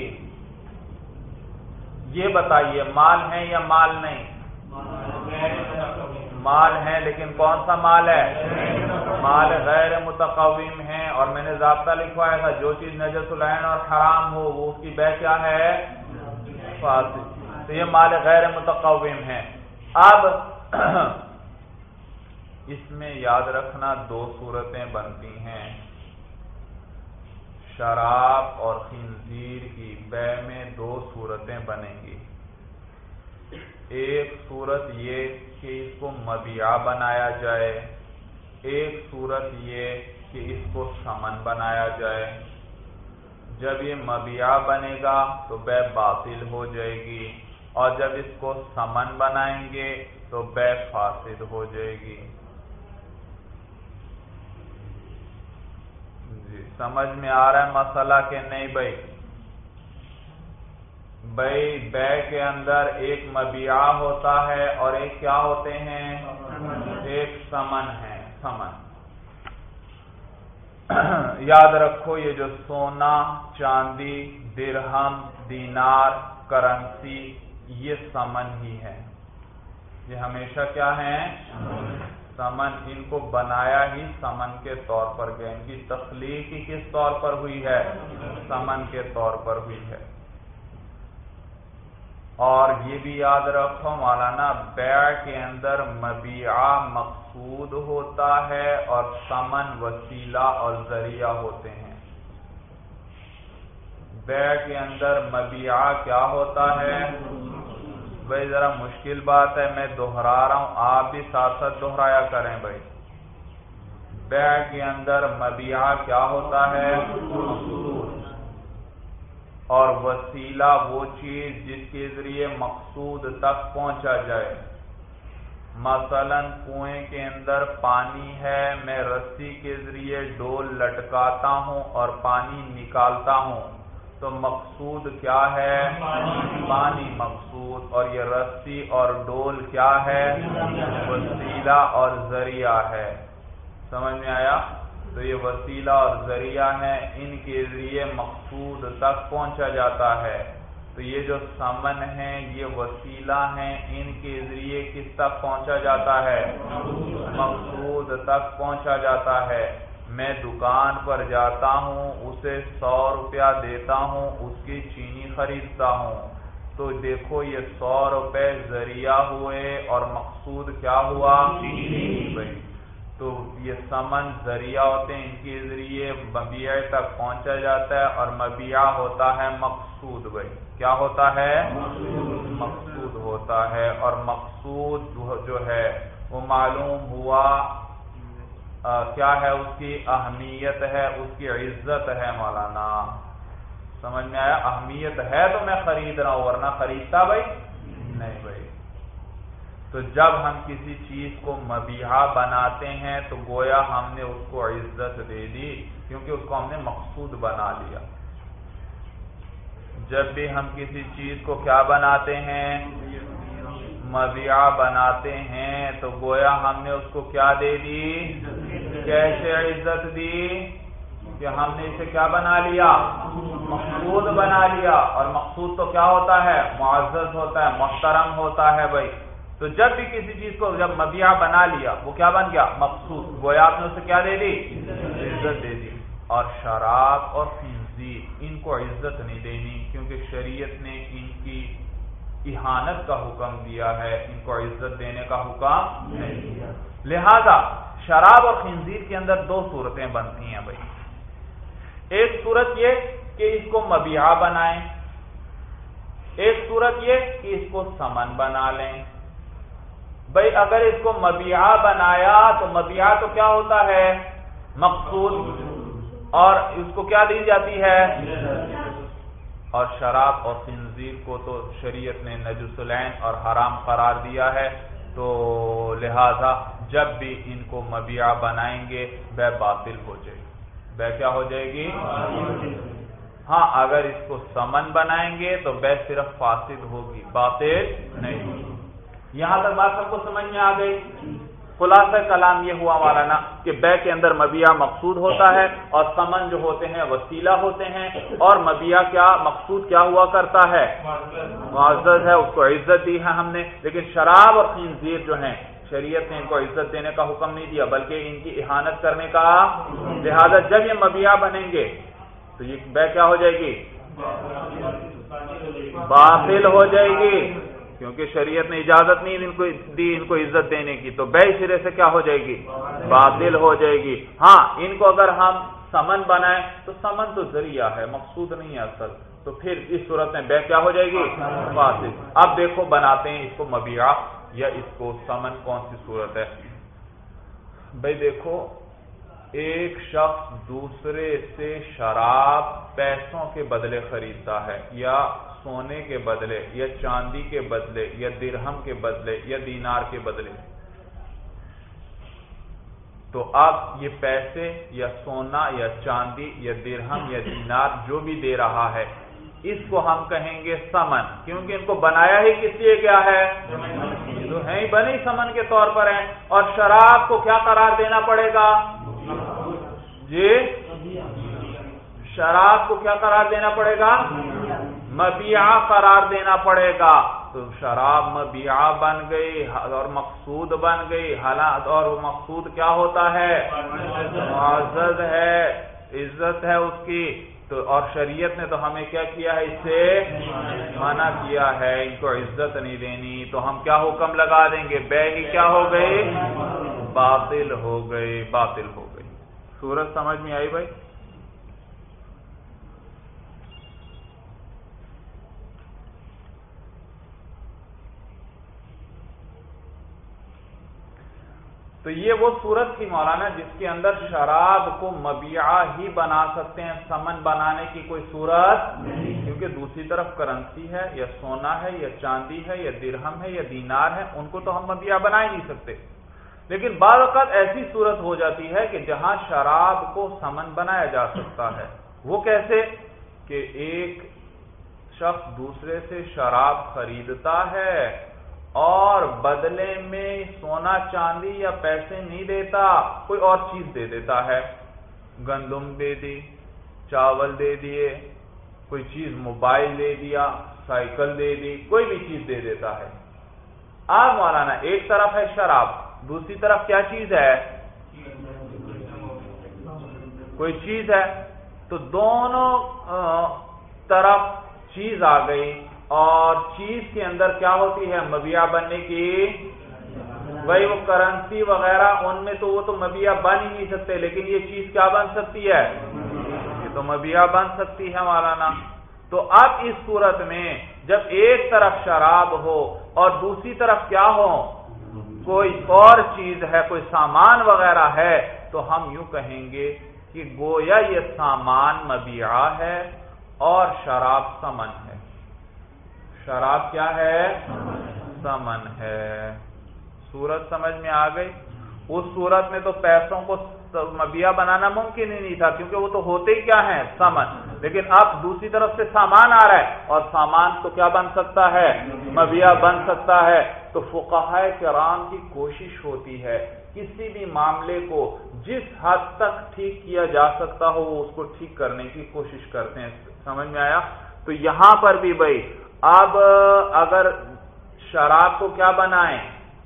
یہ بتائیے مال ہے یا مال نہیں؟ مال ہے، لیکن کون سا مال ہے؟ مال غیر متقوم ہے، اور میں نے ضابطہ لکھوایا تھا جو چیز نجس العین اور حرام ہو وہ اس کی بیع کیا ہے؟ فاسد، تو یہ مال غیر متقوم ہے۔ اب اس میں یاد رکھنا دو صورتیں بنتی ہیں، شراب اور خنزیر کی بیع میں دو صورتیں بنیں گی۔ ایک صورت یہ کہ اس کو مبیعہ بنایا جائے، ایک صورت یہ کہ اس کو ثمن بنایا جائے۔ جب یہ مبیعہ بنے گا تو بیع باطل ہو جائے گی، اور جب اس کو ثمن بنائیں گے تو بیع فاسد ہو جائے گی۔ جی سمجھ میں آ رہا ہے مسئلہ کہ نہیں بھائی؟ بھائی بیع کے اندر ایک مبیعہ ہوتا ہے اور ایک کیا ہوتے ہیں؟ ایک ثمن ہے، ثمن۔ یاد رکھو یہ جو سونا، چاندی، درہم، دینار، کرنسی، یہ ثمن ہی ہے، یہ ہمیشہ کیا ہیں؟ ثمن۔ ان کو بنایا ہی ثمن کے طور پر گیا، ان کی تخلیق ہی کس طور پر ہوئی ہے؟ ثمن کے طور پر ہوئی ہے۔ اور یہ بھی یاد رکھو مولانا بیع کے اندر مبیعہ مقصود ہوتا ہے اور ثمن وسیلہ اور ذریعہ ہوتے ہیں۔ بیع کے اندر مبیع کیا ہوتا ہے؟ بھائی ذرا مشکل بات ہے، میں دہرا رہا ہوں، آپ بھی ساتھ ساتھ دہرایا کریں بھائی۔ بیع کے اندر مبیع کیا ہوتا ہے؟ اور وسیلہ وہ چیز جس کے ذریعے مقصود تک پہنچا جائے۔ مثلا کنویں کے اندر پانی ہے، میں رسی کے ذریعے ڈول لٹکاتا ہوں اور پانی نکالتا ہوں، تو مقصود کیا ہے؟ پانی مقصود، اور یہ رسی اور ڈول کیا ہے؟ وسیلہ اور ذریعہ ہے۔ سمجھ میں آیا؟ تو یہ وسیلہ اور ذریعہ ہیں، ان کے ذریعے مقصود تک پہنچا جاتا ہے۔ تو یہ جو ثمن ہیں یہ وسیلہ ہیں، ان کے ذریعے کس تک پہنچا جاتا ہے؟ مقصود تک پہنچا جاتا ہے۔ میں دکان پر جاتا ہوں، اسے سو روپیہ دیتا ہوں، اس کی چینی خریدتا ہوں، تو دیکھو یہ سو روپے ذریعہ ہوئے اور مقصود کیا ہوا؟ چینی بھائی۔ تو یہ ثمن ذریعہ ہوتے ہیں، ان کے ذریعے مبیع تک پہنچا جاتا ہے، اور مبیع ہوتا ہے مقصود بھائی۔ کیا ہوتا ہے؟ مقصود ہوتا ہے، اور مقصود جو ہے وہ معلوم ہوا آ, کیا ہے؟ اس کی اہمیت ہے، اس کی عزت ہے مولانا۔ سمجھ میں آیا؟ اہمیت ہے تو میں خرید رہا ہوں، ورنہ خریدتا بھائی نہیں بھائی۔ تو جب ہم کسی چیز کو مبیع بناتے ہیں تو گویا ہم نے اس کو عزت دے دی، کیونکہ اس کو ہم نے مقصود بنا لیا۔ جب بھی ہم کسی چیز کو کیا بناتے ہیں؟ مبیع بناتے ہیں، تو گویا ہم نے اس کو کیا دے دی؟ کیسے عزت دی؟ کہ ہم نے اسے کیا بنا لیا؟ مقصود بنا لیا، اور مقصود تو کیا ہوتا ہے؟ معزز ہوتا ہے، محترم ہوتا ہے بھائی۔ تو جب بھی کسی چیز کو جب مبیع بنا لیا وہ کیا بن گیا؟ مقصود، گویا آپ نے اسے کیا دے دی؟ عزت دے دی۔ اور شراب اور خنزیر ان کو عزت نہیں دینی، کیونکہ شریعت نے ان کی اہانت کا حکم دیا ہے، ان کو عزت دینے کا حکم نہیں دیا۔ لہذا شراب اور خنزیر کے اندر دو صورتیں بنتی ہیں بھائی۔ ایک صورت یہ کہ اس کو مبیع بنائیں، ایک صورت یہ کہ اس کو ثمن بنا لیں۔ بھائی اگر اس کو مبیع بنایا تو مبیع تو کیا ہوتا ہے؟ مقصود، اور اس کو کیا دی جاتی ہے؟ اور شراب اور خنزیر کو تو شریعت نے نجس العین اور حرام قرار دیا ہے، تو لہذا جب بھی ان کو مبیع بنائیں گے بے باطل ہو جائے گی۔ بے کیا ہو جائے گی؟ ہاں اگر اس کو ثمن بنائیں گے تو بے صرف فاسد ہوگی، باطل نہیں ہوگی۔ یہاں تک بات سب کو سمجھ میں آ گئی؟ خلاصہ کلام یہ ہوا مولانا کہ بے کے اندر مبیع مقصود ہوتا ہے، اور ثمن جو ہوتے ہیں وسیلہ ہوتے ہیں، اور مبیع کیا مقصود کیا ہوا کرتا ہے؟ معزز ہے، اس کو عزت دی ہے ہم نے۔ لیکن شراب اور خنزیر جو ہیں شریعت نے ان کو عزت دینے کا حکم نہیں دیا، بلکہ ان کی اہانت کرنے کا۔ لہذا جب یہ مبیع بنیں گے تو یہ بے کیا ہو جائے گی؟ باطل ہو جائے گی، کیونکہ شریعت نے اجازت نہیں ان کو دی ان کو عزت دینے کی، تو بے سرے سے کیا ہو جائے گی؟ باطل ہو جائے گی۔ ہاں ان کو اگر ہم ثمن بنائیں تو ثمن تو ذریعہ ہے، مقصود نہیں ہے اصل، تو پھر اس صورت میں بے کیا ہو جائے گی؟ باطل۔ اب دیکھو بناتے ہیں اس کو مبیع یا اس کو ثمن، کون سی صورت ہے؟ بھائی دیکھو، ایک شخص دوسرے سے شراب پیسوں کے بدلے خریدتا ہے، یا سونے کے بدلے، یا چاندی کے بدلے، یا درہم کے بدلے، یا دینار کے بدلے۔ تو اب یہ پیسے یا سونا یا چاندی یا درہم یا دینار جو بھی دے رہا ہے، اس کو ہم کہیں گے ثمن، کیونکہ ان کو بنایا ہی کس لیے کیا ہے؟ تو ہیں ہی بنے ثمن کے طور پر ہیں۔ اور شراب کو کیا قرار دینا پڑے گا؟ جی شراب کو کیا قرار دینا پڑے گا؟ مبیع قرار دینا پڑے گا۔ تو شراب مبیع بن گئی اور مقصود بن گئی، حالات اور وہ مقصود کیا ہوتا ہے؟ معزز ہے، عزت ہے اس کی۔ تو اور شریعت نے تو ہمیں کیا کیا ہے؟ اس سے منع کیا ہے، ان کو عزت نہیں دینی، تو ہم کیا حکم لگا دیں گے؟ بے ہی کیا ہو گئی؟ باطل ہو گئی، باطل ہو گئی۔ سورج سمجھ میں آئی بھائی؟ تو یہ وہ صورت تھی مولانا جس کے اندر شراب کو مبیعہ ہی بنا سکتے ہیں، ثمن بنانے کی کوئی صورت نہیں، کیونکہ دوسری طرف کرنسی ہے یا سونا ہے یا چاندی ہے یا درہم ہے یا دینار ہے، ان کو تو ہم مبیعہ بنا ہی نہیں سکتے۔ لیکن بعض اوقات ایسی صورت ہو جاتی ہے کہ جہاں شراب کو ثمن بنایا جا سکتا ہے۔ وہ کیسے؟ کہ ایک شخص دوسرے سے شراب خریدتا ہے اور بدلے میں سونا چاندی یا پیسے نہیں دیتا، کوئی اور چیز دے دیتا ہے، گندم دے دی، چاول دے دیے، کوئی چیز موبائل دے دیا، سائیکل دے دی، کوئی بھی چیز دے دیتا ہے۔ اب مولانا ایک طرف ہے شراب، دوسری طرف کیا چیز ہے؟ کوئی چیز ہے، تو دونوں طرف چیز آ گئی، اور چیز کے اندر کیا ہوتی ہے؟ مبیعہ بننے کی، وہی وہ کرنسی وغیرہ ان میں تو وہ تو مبیعہ بن ہی نہیں سکتے، لیکن یہ چیز کیا بن سکتی ہے؟ یہ تو مبیعہ بن سکتی ہے مولانا۔ تو اب اس صورت میں جب ایک طرف شراب ہو اور دوسری طرف کیا ہو؟ کوئی اور چیز ہے، کوئی سامان وغیرہ ہے، تو ہم یوں کہیں گے کہ گویا یہ سامان مبیعہ ہے اور شراب ثمن ہے۔ شراب کیا ہے؟ ثمن ہے۔ صورت سمجھ میں آ گئی؟ اس صورت میں تو پیسوں کو مبیعہ بنانا ممکن ہی نہیں تھا، کیونکہ وہ تو ہوتے ہی کیا ہیں؟ ثمن۔ لیکن اب دوسری طرف سے سامان آ رہا ہے، اور سامان تو کیا بن سکتا ہے؟ مبیعہ بن سکتا ہے۔ تو فقہائے کرام کی کوشش ہوتی ہے کسی بھی معاملے کو جس حد تک ٹھیک کیا جا سکتا ہو وہ اس کو ٹھیک کرنے کی کوشش کرتے ہیں۔ سمجھ میں آیا؟ تو یہاں پر بھی بھائی اب اگر شراب کو کیا بنائیں؟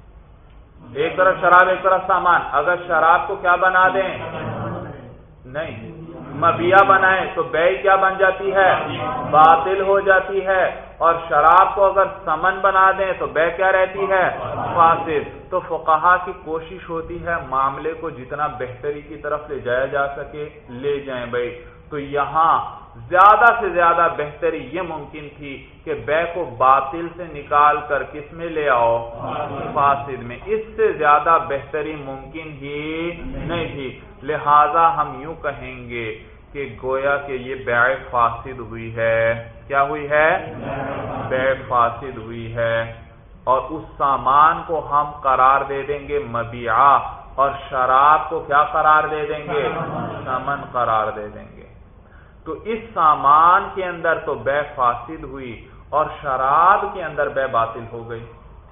ایک طرف شراب ایک طرف سامان، اگر شراب کو کیا بنا دیں؟ نہیں، مبیعہ بنائیں تو بیع کیا بن جاتی ہے؟ باطل ہو جاتی ہے، اور شراب کو اگر ثمن بنا دیں تو بیع کیا رہتی ہے؟ فاسد۔ تو فقہا کی کوشش ہوتی ہے معاملے کو جتنا بہتری کی طرف لے جایا جا سکے لے جائیں بھائی۔ تو یہاں زیادہ سے زیادہ بہتری یہ ممکن تھی کہ بیع کو باطل سے نکال کر کس میں لے آؤ؟ فاسد میں۔ اس سے زیادہ بہتری ممکن ہی نہیں تھی، لہذا ہم یوں کہیں گے کہ گویا کہ یہ بیع فاسد ہوئی ہے۔ کیا ہوئی ہے؟ بیع فاسد ہوئی ہے، اور اس سامان کو ہم قرار دے دیں گے مبیعہ، اور شراب کو کیا قرار دے دیں گے؟ ثمن قرار دے دیں گے۔ تو اس سامان کے اندر تو بیع فاسد ہوئی، اور شراب کے اندر بیع باطل ہو گئی۔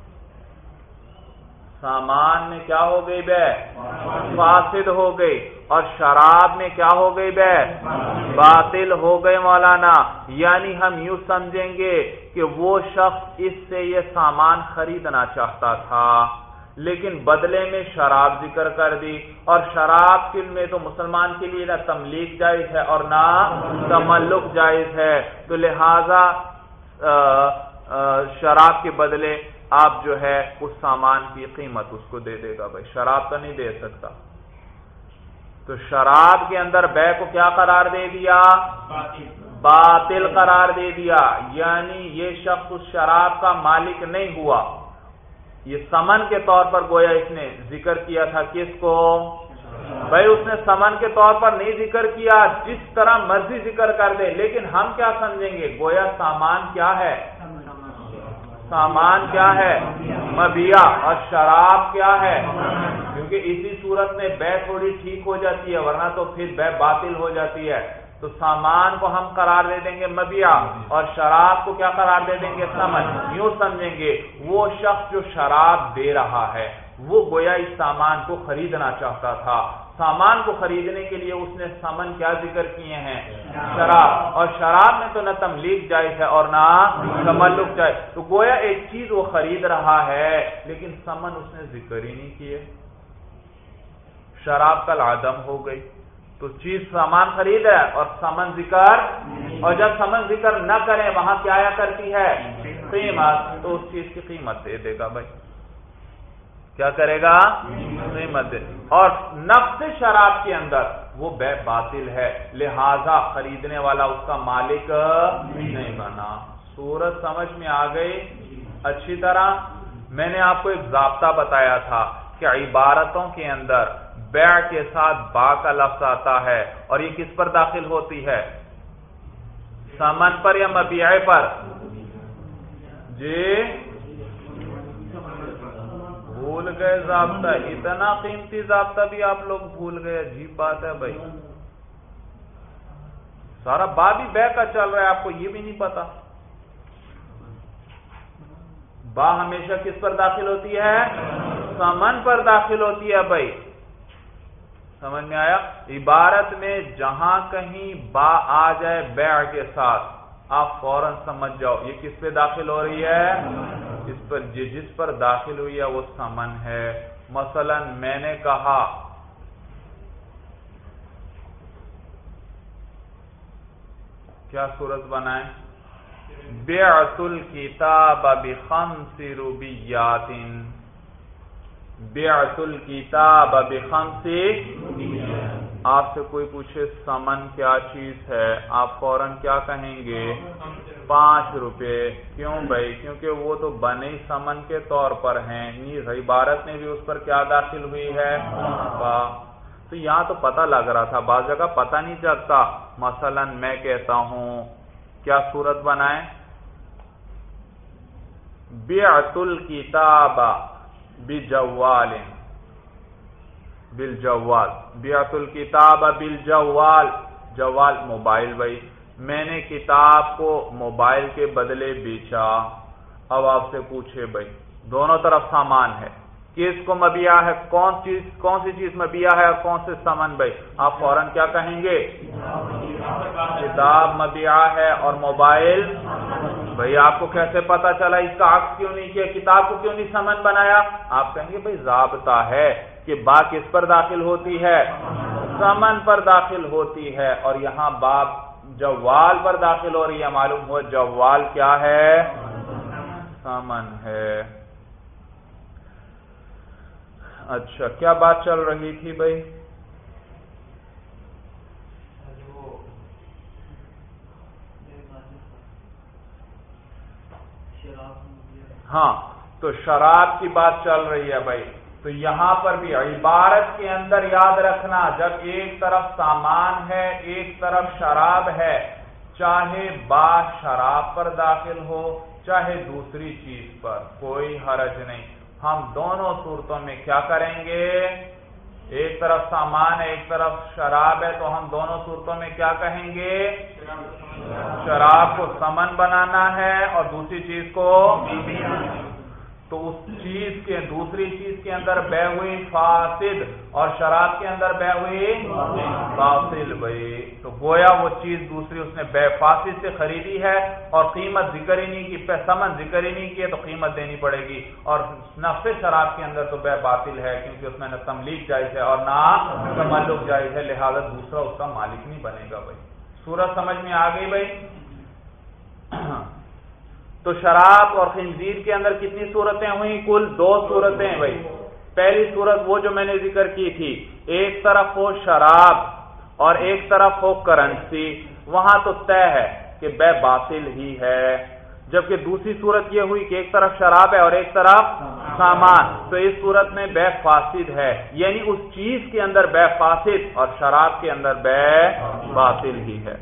سامان میں کیا ہو گئی؟ بیع فاسد ہو گئی، اور شراب میں کیا ہو گئی؟ بیع باطل ہو گئی مولانا۔ یعنی ہم یوں سمجھیں گے کہ وہ شخص اس سے یہ سامان خریدنا چاہتا تھا، لیکن بدلے میں شراب ذکر کر دی، اور شراب کے میں تو مسلمان کے لیے نہ تملیک جائز ہے اور نہ تملک جائز ہے، تو لہذا آ آ شراب کے بدلے آپ جو ہے اس سامان کی قیمت اس کو دے دے گا بھائی، شراب تو نہیں دے سکتا۔ تو شراب کے اندر بیع کو کیا قرار دے دیا؟ باطل قرار دے دیا، یعنی یہ شخص اس شراب کا مالک نہیں ہوا۔ یہ ثمن کے طور پر گویا اس نے ذکر کیا تھا، کس کو؟ بھائی اس نے ثمن کے طور پر نہیں ذکر کیا، جس طرح مرضی ذکر کر دے، لیکن ہم کیا سمجھیں گے؟ گویا سامان کیا ہے؟ سامان کیا ہے؟ مبیعہ، اور شراب کیا ہے؟ کیونکہ اسی صورت میں بیع تھوڑی ٹھیک ہو جاتی ہے، ورنہ تو پھر بیع باطل ہو جاتی ہے۔ تو سامان کو ہم قرار دے دیں گے مبیعہ، اور شراب کو کیا قرار دے دیں گے؟ ثمن۔ یوں سمجھیں گے وہ شخص جو شراب دے رہا ہے وہ گویا اس سامان کو خریدنا چاہتا تھا، سامان کو خریدنے کے لیے اس نے ثمن کیا ذکر کیے ہیں؟ شراب، اور شراب میں تو نہ تملیک جائز ہے اور نہ تملک جائز، تو گویا ایک چیز وہ خرید رہا ہے لیکن ثمن اس نے ذکر ہی نہیں کیے، شراب کل عدم ہو گئی۔ تو چیز سامان خرید ہے اور ثمن ذکر، اور جب ثمن ذکر نہ کریں وہاں کیا آیا کرتی ہے؟ قیمت، تو اس چیز کی قیمت دے دے گا بھائی، کیا کرے گا؟ قیمت دے، اور نفس شراب کے اندر وہ بیع باطل ہے، لہذا خریدنے والا اس کا مالک نہیں بنا۔ صورت سمجھ میں آ گئی اچھی طرح؟ میں نے آپ کو ایک ضابطہ بتایا تھا کہ عبارتوں کے اندر بیع کے ساتھ با کا لفظ آتا ہے اور یہ کس پر داخل ہوتی ہے؟ ثمن پر یا مبیع پر؟ جی بھول گئے ضابطہ، اتنا قیمتی ضابطہ بھی آپ لوگ بھول گئے، عجیب بات ہے بھائی، سارا باب ہی بیع کا چل رہا ہے، آپ کو یہ بھی نہیں پتا۔ با ہمیشہ کس پر داخل ہوتی ہے؟ ثمن پر داخل ہوتی ہے بھائی، سمجھ میں آیا؟ عبارت میں جہاں کہیں با آ جائے بیع کے ساتھ آپ فوراً سمجھ جاؤ یہ کس پہ داخل ہو رہی ہے؟ اس پر جس پر داخل ہوئی ہے وہ ثمن ہے۔ مثلا میں نے کہا کیا صورت بنائیں؟ بعت الکتاب بخمس روبیات، بعت الکتاب بخمس، آپ سے کوئی پوچھے ثمن کیا چیز ہے، آپ فوراً کیا کہیں گے؟ پانچ روپے۔ کیوں بھائی؟ کیونکہ وہ تو بنے ثمن کے طور پر ہیں، نیز عبارت میں بھی اس پر کیا داخل ہوئی ہے؟ تو یہاں تو پتہ لگ رہا تھا، بعض جگہ پتہ نہیں چلتا۔ مثلا میں کہتا ہوں کیا صورت بنائیں؟ بعت الکتاب بجوال، بالجوال، بعت الکتاب بالجوال، جوال موبائل بھائی، میں نے کتاب کو موبائل کے بدلے بیچا۔ اب آپ سے پوچھے بھائی دونوں طرف سامان ہے، کس کو مبیع ہے؟ کون چیز کون سی چیز مبیع ہے اور کون سے سامان بھائی؟ آپ فوراً کیا کہیں گے؟ کتاب مبیع ہے اور موبائل۔ بھائی آپ کو کیسے پتا چلا؟ اس کا عکس کیوں نہیں کیا؟ کتاب کو کیوں نہیں سامان بنایا؟ آپ کہیں گے بھائی ضابطہ ہے کہ با کس پر داخل ہوتی ہے؟ سامان پر داخل ہوتی ہے، اور یہاں باب جوال پر داخل ہو رہی ہے، معلوم ہوا جوال کیا ہے؟ سامان ہے۔ اچھا کیا بات چل رہی تھی بھائی؟ ہاں تو شراب کی بات چل رہی ہے بھائی، تو یہاں پر بھی عبارت کے اندر یاد رکھنا جب ایک طرف سامان ہے ایک طرف شراب ہے، چاہے با شراب پر داخل ہو چاہے دوسری چیز پر، کوئی حرج نہیں، ہم دونوں صورتوں میں کیا کریں گے؟ ایک طرف سامان ہے ایک طرف شراب ہے تو ہم دونوں صورتوں میں کیا کہیں گے؟ شراب کو ثمن بنانا ہے اور دوسری چیز کو، تو اس چیز کے دوسری چیز کے اندر بے ہوئی فاسد اور شراب کے اندر بے ہوئی باطل بھائی، تو گویا وہ چیز دوسری اس نے بے فاسد سے خریدی ہے اور قیمت ذکر ہی نہیں کی، ثمن ذکر ہی نہیں کیے تو قیمت دینی پڑے گی، اور نفس شراب کے اندر تو بے باطل ہے کیونکہ اس میں نہ تملیک جائز ہے اور نہ تملک جائز ہے، لہذا دوسرا اس کا مالک نہیں بنے گا بھائی۔ صورت سمجھ میں آ گئی بھائی؟ تو شراب اور خنزیر کے اندر کتنی صورتیں ہوئیں؟ کل دو صورتیں بھائی۔ پہلی صورت وہ جو میں نے ذکر کی تھی، ایک طرف ہو شراب اور ایک طرف ہو کرنسی، وہاں تو طے ہے کہ بے باطل ہی ہے، جبکہ دوسری صورت یہ ہوئی کہ ایک طرف شراب ہے اور ایک طرف سامان، تو اس صورت میں بے فاسد ہے، یعنی اس چیز کے اندر بے فاسد اور شراب کے اندر بے باطل ہی ہے۔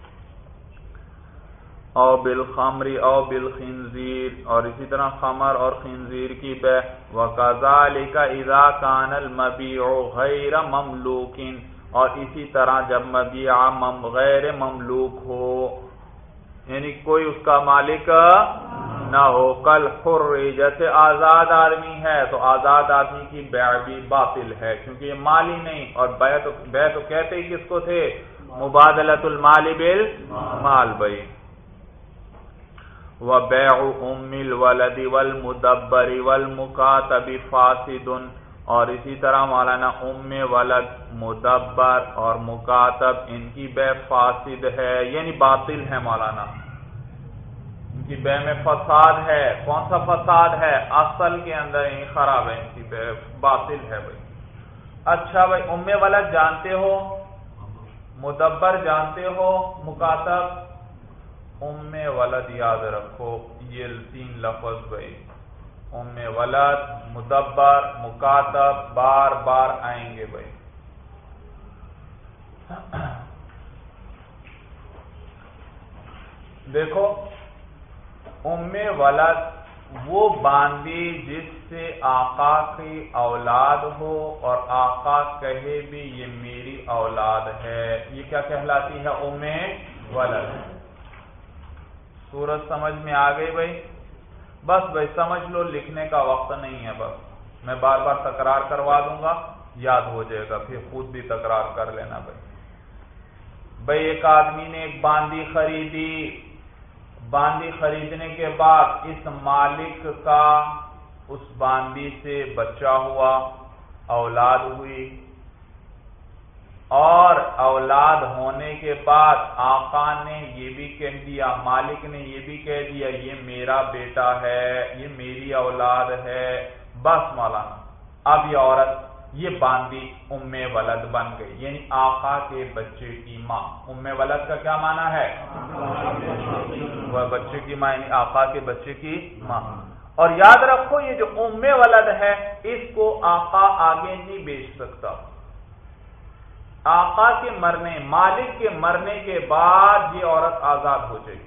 او بالخمر او بالخنزیر، اور اسی طرح خمر اور خنزیر کی بے، وَكَذَلِكَ إِذَا كَانَ الْمَبِيعُ غَيْرَ مَمْلُوكٍ، اور اسی طرح جب مبیع غیر مملوک ہو، یعنی کوئی اس کا مالک نہ ہو، کل حر، جیسے آزاد آدمی ہے تو آزاد آدمی کی بیع بھی باطل ہے کیونکہ یہ مالی نہیں، اور بیع تو بیع تو کہتے ہی کس کو تھے؟ مبادلۃ المال بالمال بھائی۔ وَبَيْعُ أُمِّ الْوَلَدِ وَالْمُدَبَّرِ وَالْمُكَاتَبِ فَاسِدٌ، اور اسی طرح مولانا ام ولد، مدبر اور مکاتب ان کی بے فاسد ہے، یعنی باطل ہے مولانا، ان کی بے میں فساد ہے۔ کون سا فساد ہے؟ اصل کے اندر یعنی خراب ہے، ان کی بے باطل ہے بھائی۔ اچھا بھائی ام ولد جانتے ہو، مدبر جانتے ہو، مکاتب، ام ولد یاد رکھو، یہ تین لفظ بھائی ام ولد، مدبر، مکاتب بار بار آئیں گے بھائی. دیکھو ام ولد وہ باندی جس سے آقا کی اولاد ہو اور آقا کہے بھی یہ میری اولاد ہے، یہ کیا کہلاتی ہے؟ ام ولد. سورج سمجھ میں آ گئی بھائی؟ بس بھائی سمجھ لو، لکھنے کا وقت نہیں ہے، بس میں بار بار تکرار کروا دوں گا، یاد ہو جائے گا، پھر خود بھی تکرار کر لینا بھائی. بھائی ایک آدمی نے ایک باندی خریدی، باندی خریدنے کے بعد اس مالک کا اس باندی سے بچہ ہوا، اولاد ہوئی، اور اولاد ہونے کے بعد آقا نے یہ بھی کہہ دیا، مالک نے یہ بھی کہہ دیا یہ میرا بیٹا ہے، یہ میری اولاد ہے. بس مولانا اب یہ عورت، یہ باندی ام ولد بن گئی، یعنی آقا کے بچے کی ماں. ام ولد کا کیا معنی ہے؟ وہ بچے کی ماں، یعنی آقا کے بچے کی ماں. اور یاد رکھو یہ جو ام ولد ہے اس کو آقا آگے نہیں بیچ سکتا. آقا کے مرنے، مالک کے مرنے کے بعد یہ عورت آزاد ہو جائے گی.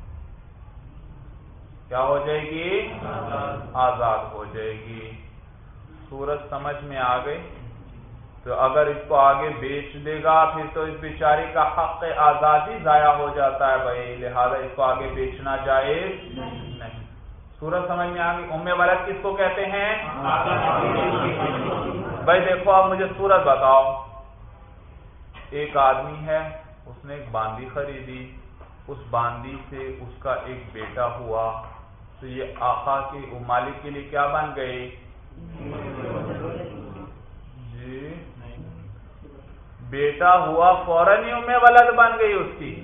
کیا ہو جائے گی؟ آزاد ہو جائے گی. سورج سمجھ میں آ گئی؟ تو اگر اس کو آگے بیچ دے گا پھر تو اس بیچاری کا حق آزادی ضائع ہو جاتا ہے بھائی، لہذا اس کو آگے بیچنا جائز نہیں. سورج سمجھ میں آ گئی؟ ام ولد کس کو کہتے ہیں؟ بھائی دیکھو اب مجھے سورج بتاؤ، ایک آدمی ہے، اس نے ایک باندی خریدی، اس باندی سے اس کا ایک بیٹا ہوا، تو یہ آقا کے مالک کے لیے کیا بن گئی؟ جی بیٹا ہوا فوراً ہی ام ولد بن گئی اس کی.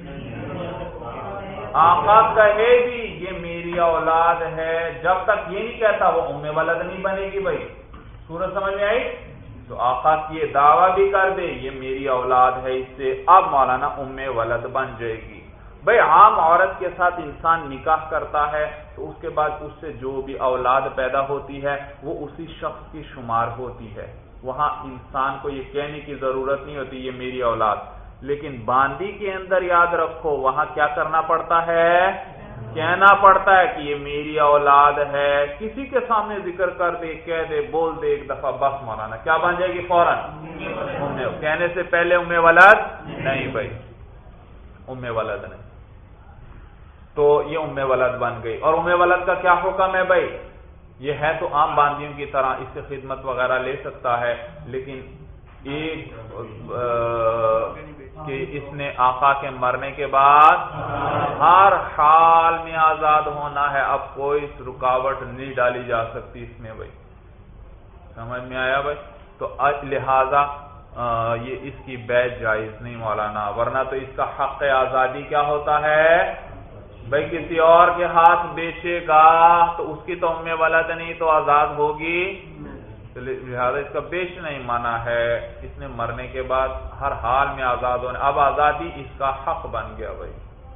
آقا کہے بھی یہ میری اولاد ہے، جب تک یہ نہیں کہتا وہ ام ولد نہیں بنے گی بھائی. سورج سمجھ میں آئی؟ تو آقا کی یہ دعویٰ بھی کر دے یہ میری اولاد ہے، اس سے اب مولانا ام ولد بن جائے گی. بھائی عام عورت کے ساتھ انسان نکاح کرتا ہے تو اس کے بعد اس سے جو بھی اولاد پیدا ہوتی ہے وہ اسی شخص کی شمار ہوتی ہے، وہاں انسان کو یہ کہنے کی ضرورت نہیں ہوتی یہ میری اولاد. لیکن باندی کے اندر یاد رکھو وہاں کیا کرنا پڑتا ہے؟ کہنا پڑتا ہے کہ یہ میری اولاد ہے. کسی کے سامنے ذکر کر دے، کہہ دے، بول دے ایک دفعہ، بس مولانا کیا بن جائے گی فوراً؟ کہنے سے پہلے ام ولد نہیں بھائی، ام ولد نہیں. تو یہ ام ولد بن گئی. اور ام ولد کا کیا حکم ہے بھائی؟ یہ ہے تو عام باندیوں کی طرح اس سے خدمت وغیرہ لے سکتا ہے، لیکن ایک کہ اس نے آقا کے مرنے کے بعد ہر حال میں آزاد ہونا ہے. اب کوئی رکاوٹ نہیں ڈالی جا سکتی اس میں بھائی. سمجھ میں آیا بھائی؟ تو لہذا یہ اس کی بیع جائز نہیں مولانا، ورنہ تو اس کا حق آزادی کیا ہوتا ہے بھائی؟ کسی اور کے ہاتھ بیچے گا تو اس کی تو ام ولد نہیں تو آزاد ہوگی، لہذا اس کا بیچ نہیں مانا ہے. اس نے مرنے کے بعد ہر حال میں آزاد ہونے، اب آزادی اس کا حق بن گیا بھائی.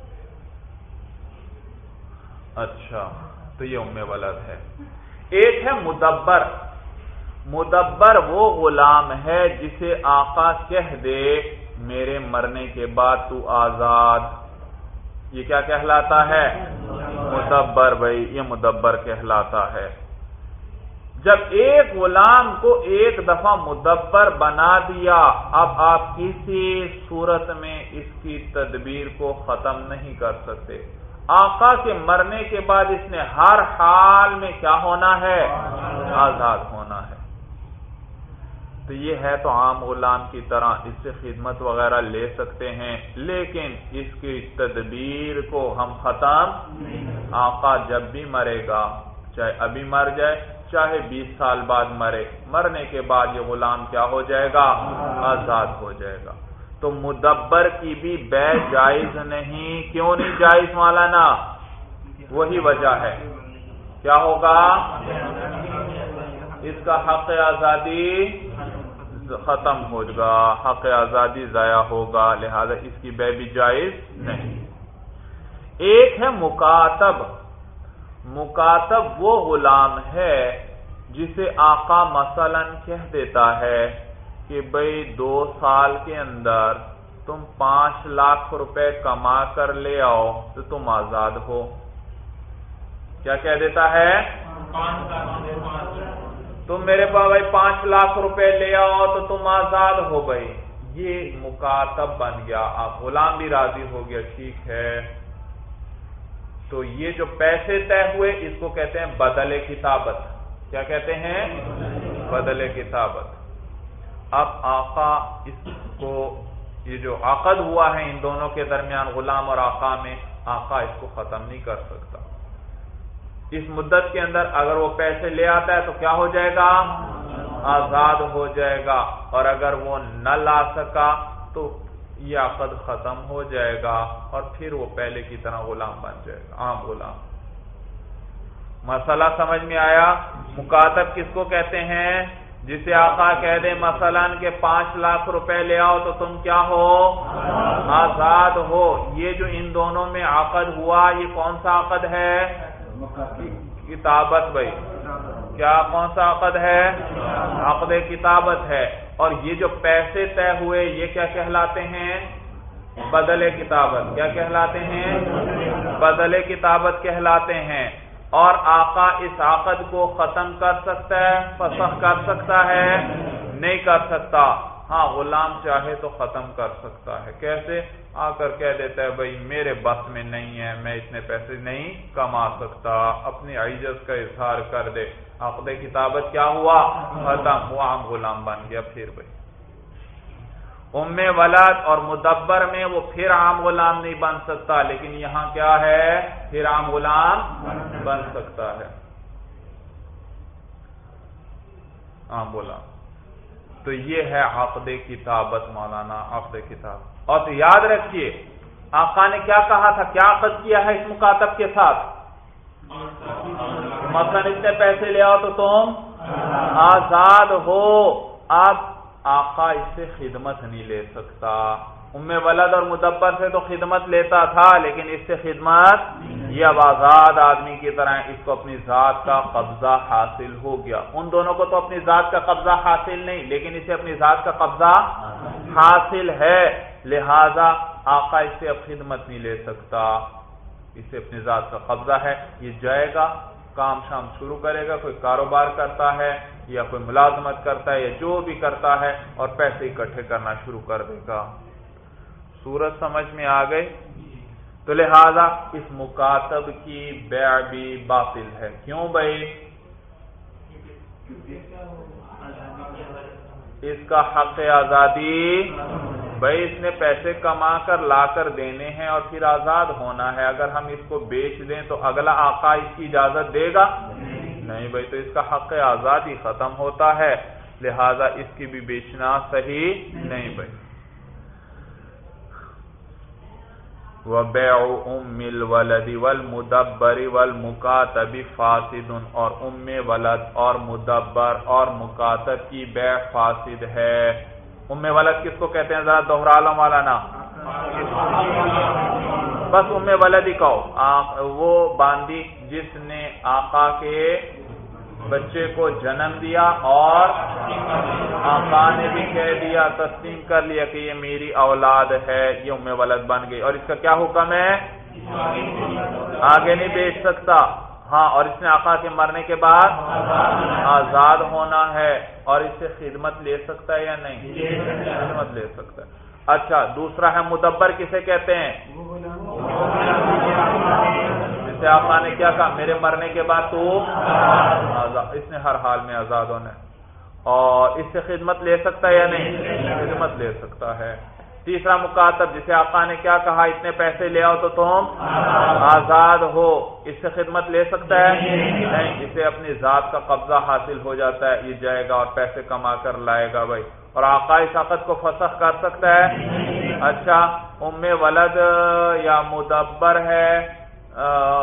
اچھا تو یہ ام ولد ہے. ایک ہے مدبر. مدبر وہ غلام ہے جسے آقا کہہ دے میرے مرنے کے بعد تو آزاد. یہ کیا کہلاتا ہے؟ مدبر بھائی، یہ مدبر کہلاتا ہے. جب ایک غلام کو ایک دفعہ مدبر بنا دیا، اب آپ کسی صورت میں اس کی تدبیر کو ختم نہیں کر سکتے. آقا کے مرنے کے بعد اس نے ہر حال میں کیا ہونا ہے؟ آزاد ہونا ہے. تو یہ ہے تو عام غلام کی طرح اس سے خدمت وغیرہ لے سکتے ہیں، لیکن اس کی تدبیر کو ہم ختم، آقا جب بھی مرے گا، چاہے ابھی مر جائے چاہے بیس سال بعد مرے، مرنے کے بعد یہ غلام کیا ہو جائے گا؟ آزاد ہو جائے گا. تو مدبر کی بھی بیع جائز نہیں. کیوں نہیں جائز مولانا؟ وہی وجہ ہے، کیا ہوگا؟ اس کا حق آزادی ختم ہوگا، حق آزادی ضائع ہوگا، لہذا اس کی بیع بھی جائز نہیں. ایک ہے مکاتب. مکاتب وہ غلام ہے جسے آقا مثلا کہہ دیتا ہے کہ بھئی دو سال کے اندر تم پانچ لاکھ روپے کما کر لے آؤ تو تم آزاد ہو. کیا کہہ دیتا ہے؟ تم میرے پاس بھائی پانچ لاکھ روپے لے آؤ تو تم آزاد ہو. بھائی یہ مکاتب بن گیا، آپ غلام بھی راضی ہو گیا، ٹھیک ہے. تو یہ جو پیسے طے ہوئے اس کو کہتے ہیں بدل کتابت. کیا کہتے ہیں؟ بدل کتابت. اب آقا اس کو، یہ جو عقد ہوا ہے ان دونوں کے درمیان غلام اور آقا میں، آقا اس کو ختم نہیں کر سکتا. اس مدت کے اندر اگر وہ پیسے لے آتا ہے تو کیا ہو جائے گا؟ آزاد ہو جائے گا. اور اگر وہ نہ لا سکا تو یہ عقد ختم ہو جائے گا اور پھر وہ پہلے کی طرح غلام بن جائے گا، عام غلام. مسئلہ سمجھ میں آیا؟ مکاتب کس کو کہتے ہیں؟ جسے آقا کہہ دے مثلا کہ پانچ لاکھ روپے لے آؤ تو تم کیا ہو؟ آزاد ہو. یہ جو ان دونوں میں عقد ہوا یہ کون سا عقد ہے؟ کتابت. بھائی کیا کون سا عقد ہے؟ عقد کتابت ہے. اور یہ جو پیسے طے ہوئے یہ کیا کہلاتے ہیں؟ بدل کتابت. کیا کہلاتے ہیں؟ بدل کتابت کہلاتے ہیں. اور آقا اس عقد کو ختم کر سکتا ہے، فسخ کر سکتا ہے؟ نہیں کر سکتا. ہاں غلام چاہے تو ختم کر سکتا ہے. کیسے؟ آ کر کہہ دیتا ہے بھائی میرے بس میں نہیں ہے، میں اتنے پیسے نہیں کما سکتا، اپنی عجز کا اظہار کر دے. عقد کتابت کیا ہوا؟ ختم. وہ عام غلام بن گیا. پھر بھائی ام ولد اور مدبر میں وہ پھر عام غلام نہیں بن سکتا، لیکن یہاں کیا ہے؟ پھر عام غلام بن سکتا ہے، عام غلام. تو یہ ہے عقد کتابت مولانا، عقد کتابت. اور تو یاد رکھیے آقا نے کیا کہا تھا، کیا عقد کیا ہے اس مکاتب کے ساتھ؟ مثلا اتنے پیسے لے آؤ تو تم آزاد ہو. اب آقا اس سے خدمت نہیں لے سکتا. ام ولد اور مدبر سے تو خدمت لیتا تھا لیکن اس سے خدمت، یہ اب آزاد آدمی کی طرح اس کو اپنی ذات کا قبضہ حاصل ہو گیا. ان دونوں کو تو اپنی ذات کا قبضہ حاصل نہیں لیکن اسے اپنی ذات کا قبضہ حاصل ہے. لہذا آقا اس سے اب خدمت نہیں لے سکتا، اسے اپنی ذات کا قبضہ ہے. یہ جائے گا، کام شام شروع کرے گا، کوئی کاروبار کرتا ہے یا کوئی ملازمت کرتا ہے یا جو بھی کرتا ہے اور پیسے اکٹھے کرنا شروع کر دے گا. صورت سمجھ میں آ گئی؟ تو لہذا اس مکاتب کی بیع بھی باطل ہے. کیوں بھائی؟ اس کا حق آزادی، بھائی اس نے پیسے کما کر لا کر دینے ہیں اور پھر آزاد ہونا ہے. اگر ہم اس کو بیچ دیں تو اگلا آقا اس کی اجازت دے گا؟ نہیں بھائی. تو اس کا حق آزادی ختم ہوتا ہے، لہذا اس کی بھی بیچنا صحیح نہیں بھائی. وَبَيْعُ أُمِّ الْوَلَدِ وَالْمُدَبَّرِ وَالْمُكَاتَبِ فاسد. اور ام ولد اور مدبر اور مکاتب کی بیع فاسد ہے. ام ولد کس کو کہتے ہیں؟ ذرا دوہرا لو مولانا. بس ام ولد ہی کہو. وہ باندی جس نے آقا کے بچے کو جنم دیا اور آقا نے بھی کہہ دیا، تسلیم کر لیا کہ یہ میری اولاد ہے، یہ ام ولد بن گئی. اور اس کا کیا حکم ہے؟ آگے نہیں بیچ سکتا. ہاں، اور اس نے آقا کے مرنے کے بعد آزاد ہونا ہے. اور اس سے خدمت لے سکتا ہے یا نہیں؟ خدمت لے سکتا ہے. اچھا، دوسرا ہے مدبر. کسے کہتے ہیں؟ جسے آقا نے کیا کہا، میرے مرنے کے بعد تو آزاد، اس نے ہر حال میں آزاد ہونا ہے. اور اس سے خدمت لے سکتا ہے یا نہیں؟ خدمت لے سکتا ہے. تیسرا مکاتب، جسے آقا نے کیا کہا، اتنے پیسے لے آؤ تو تم آزاد ہو، اس سے خدمت لے سکتا ہے؟ نہیں. اسے اپنی ذات کا قبضہ حاصل ہو جاتا ہے، یہ جائے گا اور پیسے کما کر لائے گا بھائی. اور آقا اس عقد کو فسخ کر سکتا ہے؟ اچھا، ام ولد یا مدبر ہے،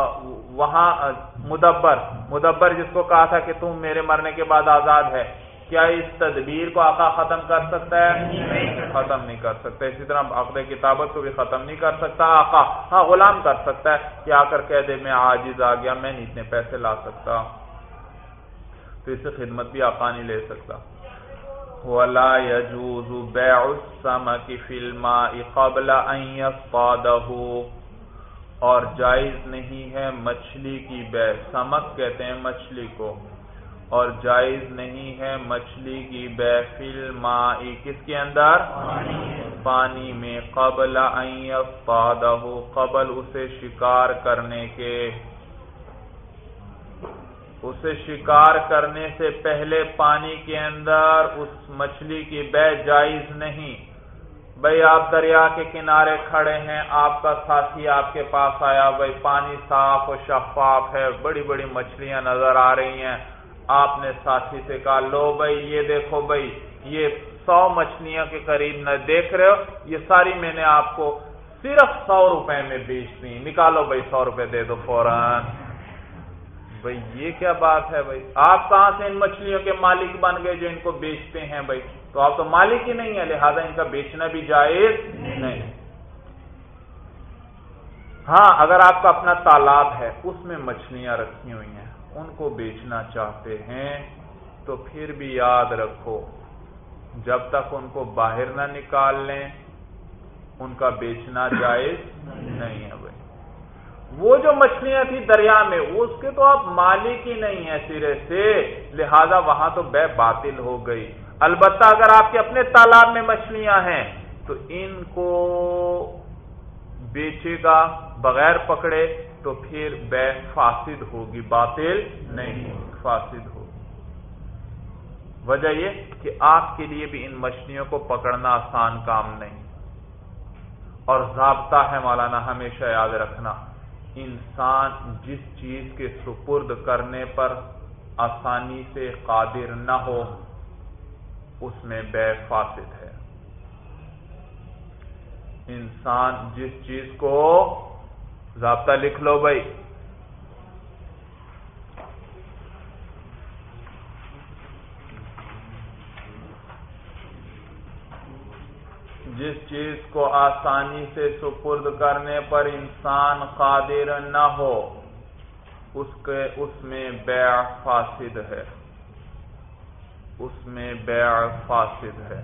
وہاں مدبر مدبر جس کو کہا تھا کہ تم میرے مرنے کے بعد آزاد ہے، کیا اس تدبیر کو آقا ختم کر سکتا ہے؟ ختم نہیں کر سکتا. اسی طرح عقد کتابت کو بھی ختم نہیں کر سکتا آقا. ہاں غلام کر سکتا ہے کہ آ کر کہہ دے میں عاجز آ گیا، میں نہیں اتنے پیسے لا سکتا، تو اس سے خدمت بھی آقا نہیں لے سکتا. وَلَا يَجُوزُ بَيْعُ السَّمَكِ فِي الْمَاءِ قَبْلَ أَنْ يَصْطَادَهُ، اور جائز نہیں ہے مچھلی کی بیع، سمک کہتے ہیں مچھلی کو، اور جائز نہیں ہے مچھلی کی بیع فی الماء، کس کے اندر؟ پانی میں، قبل ان یصطادہ، قبل اسے شکار کرنے کے، اسے شکار کرنے سے پہلے پانی کے اندر اس مچھلی کی بیع جائز نہیں. بھئی آپ دریا کے کنارے کھڑے ہیں، آپ کا ساتھی آپ کے پاس آیا، بھئی پانی صاف و شفاف ہے، بڑی بڑی مچھلیاں نظر آ رہی ہیں، آپ نے ساتھی سے کہا لو بھئی یہ دیکھو بھئی یہ سو مچھلیاں کے قریب نہ دیکھ رہے ہو، یہ ساری میں نے آپ کو صرف سو روپے میں بیچ دی، نکالو بھئی سو روپے دے دو فوراً. بھئی یہ کیا بات ہے؟ بھئی آپ کہاں سے ان مچھلیوں کے مالک بن گئے جو ان کو بیچتے ہیں؟ بھئی تو آپ تو مالک ہی نہیں ہے، لہذا ان کا بیچنا بھی جائز نہیں. ہاں اگر آپ کا اپنا تالاب ہے، اس میں مچھلیاں رکھی ہوئی ہیں، ان کو بیچنا چاہتے ہیں تو پھر بھی یاد رکھو جب تک ان کو باہر نہ نکال لیں ان کا بیچنا جائز نہیں ہے. بھائی وہ جو مچھلیاں تھی دریا میں، اس کے تو آپ مالک ہی نہیں ہیں سرے سے، لہذا وہاں تو بیع باطل ہو گئی. البتہ اگر آپ کے اپنے تالاب میں مچھلیاں ہیں تو ان کو بیچے گا بغیر پکڑے تو پھر بیع فاسد ہوگی، باطل نہیں، فاسد ہوگی. وجہ یہ کہ آپ کے لیے بھی ان مچھلیوں کو پکڑنا آسان کام نہیں، اور ضابطہ ہے مولانا ہمیشہ یاد رکھنا، انسان جس چیز کے سپرد کرنے پر آسانی سے قادر نہ ہو اس میں بیع فاسد ہے. انسان جس چیز کو، ضابطہ لکھ لو بھائی، جس چیز کو آسانی سے سپرد کرنے پر انسان قادر نہ ہو اس کے اس میں بیع فاسد ہے، اس میں بیع فاسد ہے.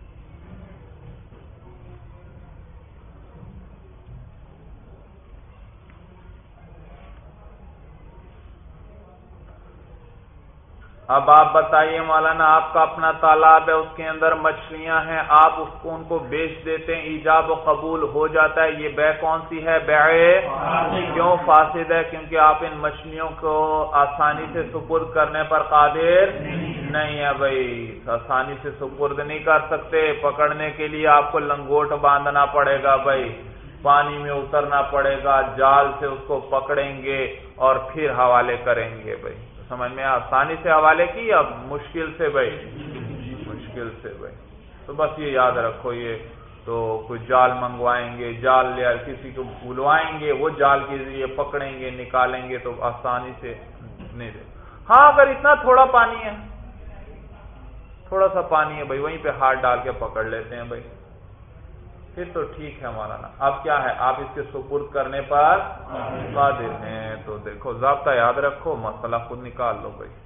اب آپ بتائیے مولانا، آپ کا اپنا تالاب ہے، اس کے اندر مچھلیاں ہیں، آپ اس کو ان کو بیچ دیتے ہیں، ایجاب و قبول ہو جاتا ہے، یہ بیع کون سی ہے؟ بیع کیوں فاسد ہے؟ کیونکہ آپ ان مچھلیوں کو آسانی سے سپرد کرنے پر قادر نہیں ہے. بھائی آسانی سے سپرد نہیں کر سکتے، پکڑنے کے لیے آپ کو لنگوٹ باندھنا پڑے گا، بھائی پانی میں اترنا پڑے گا، جال سے اس کو پکڑیں گے اور پھر حوالے کریں گے. بھائی سمجھ میں آسانی سے حوالے کی یا مشکل سے؟ بھائی مشکل سے. بھائی تو بس یہ یاد رکھو، یہ تو کوئی جال منگوائیں گے، جال لے کسی کو بلوائیں گے، وہ جال کے ذریعے پکڑیں گے، نکالیں گے تو آسانی سے نہیں دے. ہاں اگر اتنا تھوڑا پانی ہے، تھوڑا سا پانی ہے، بھائی وہیں پہ ہاتھ ڈال کے پکڑ لیتے ہیں، بھائی پھر تو ٹھیک ہے مولانا. اب کیا ہے، آپ اس کے سپرد کرنے پر قادر ہیں. تو دیکھو ضابطہ یاد رکھو، مسئلہ خود نکال لو. بھائی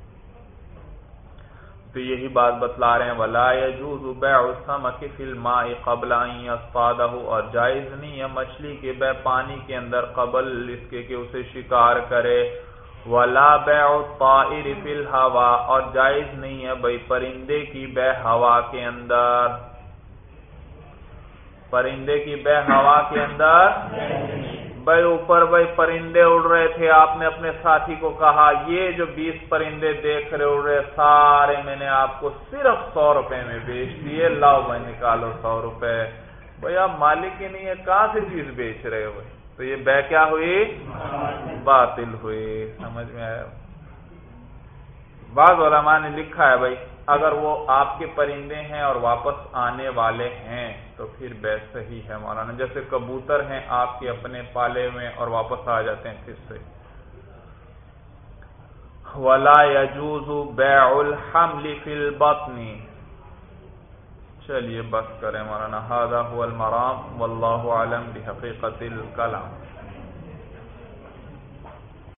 تو یہی بات بتلا رہے ہیں، وَلَا يَجُوزُ بَيْعُ السَّمَكِ فِي الْمَاءِ قَبْلَ أَنْ يَصْطَادَهُ، اور جائز نہیں ہے مچھلی کے بیع پانی کے اندر قبل اس کے کہ اسے شکار کرے. وَلَا بَيْعُ الطَّائِرِ فِي الْهَوَاءِ، اور جائز نہیں ہے بھائی پرندے کی بیع ہوا کے اندر، پرندے کی بیع ہوا کے اندر. بھائی اوپر بھائی پرندے اڑ رہے تھے، آپ نے اپنے ساتھی کو کہا یہ جو بیس پرندے دیکھ رہے اڑ رہے سارے میں نے آپ کو صرف سو روپے میں بیچ دیے، لاؤ بھائی نکالو سو روپے. بھائی آپ مالک ہی نہیں ہے، کہاں سے چیز بیچ رہے ہو؟ تو یہ بیع کیا ہوئی؟ باطل ہوئی. سمجھ میں آیا؟ بعض علماء نے لکھا ہے بھائی اگر وہ آپ کے پرندے ہیں اور واپس آنے والے ہیں تو پھر بیع صحیح ہے مولانا. جیسے کبوتر ہیں آپ کے اپنے پالے میں اور واپس آ جاتے ہیں پھر سے. ولا يجوز بیع الحمل فی البطن. چلیے بس کریں مولانا. ھذا هو المرام واللہ اعلم بحقیقت الکلام.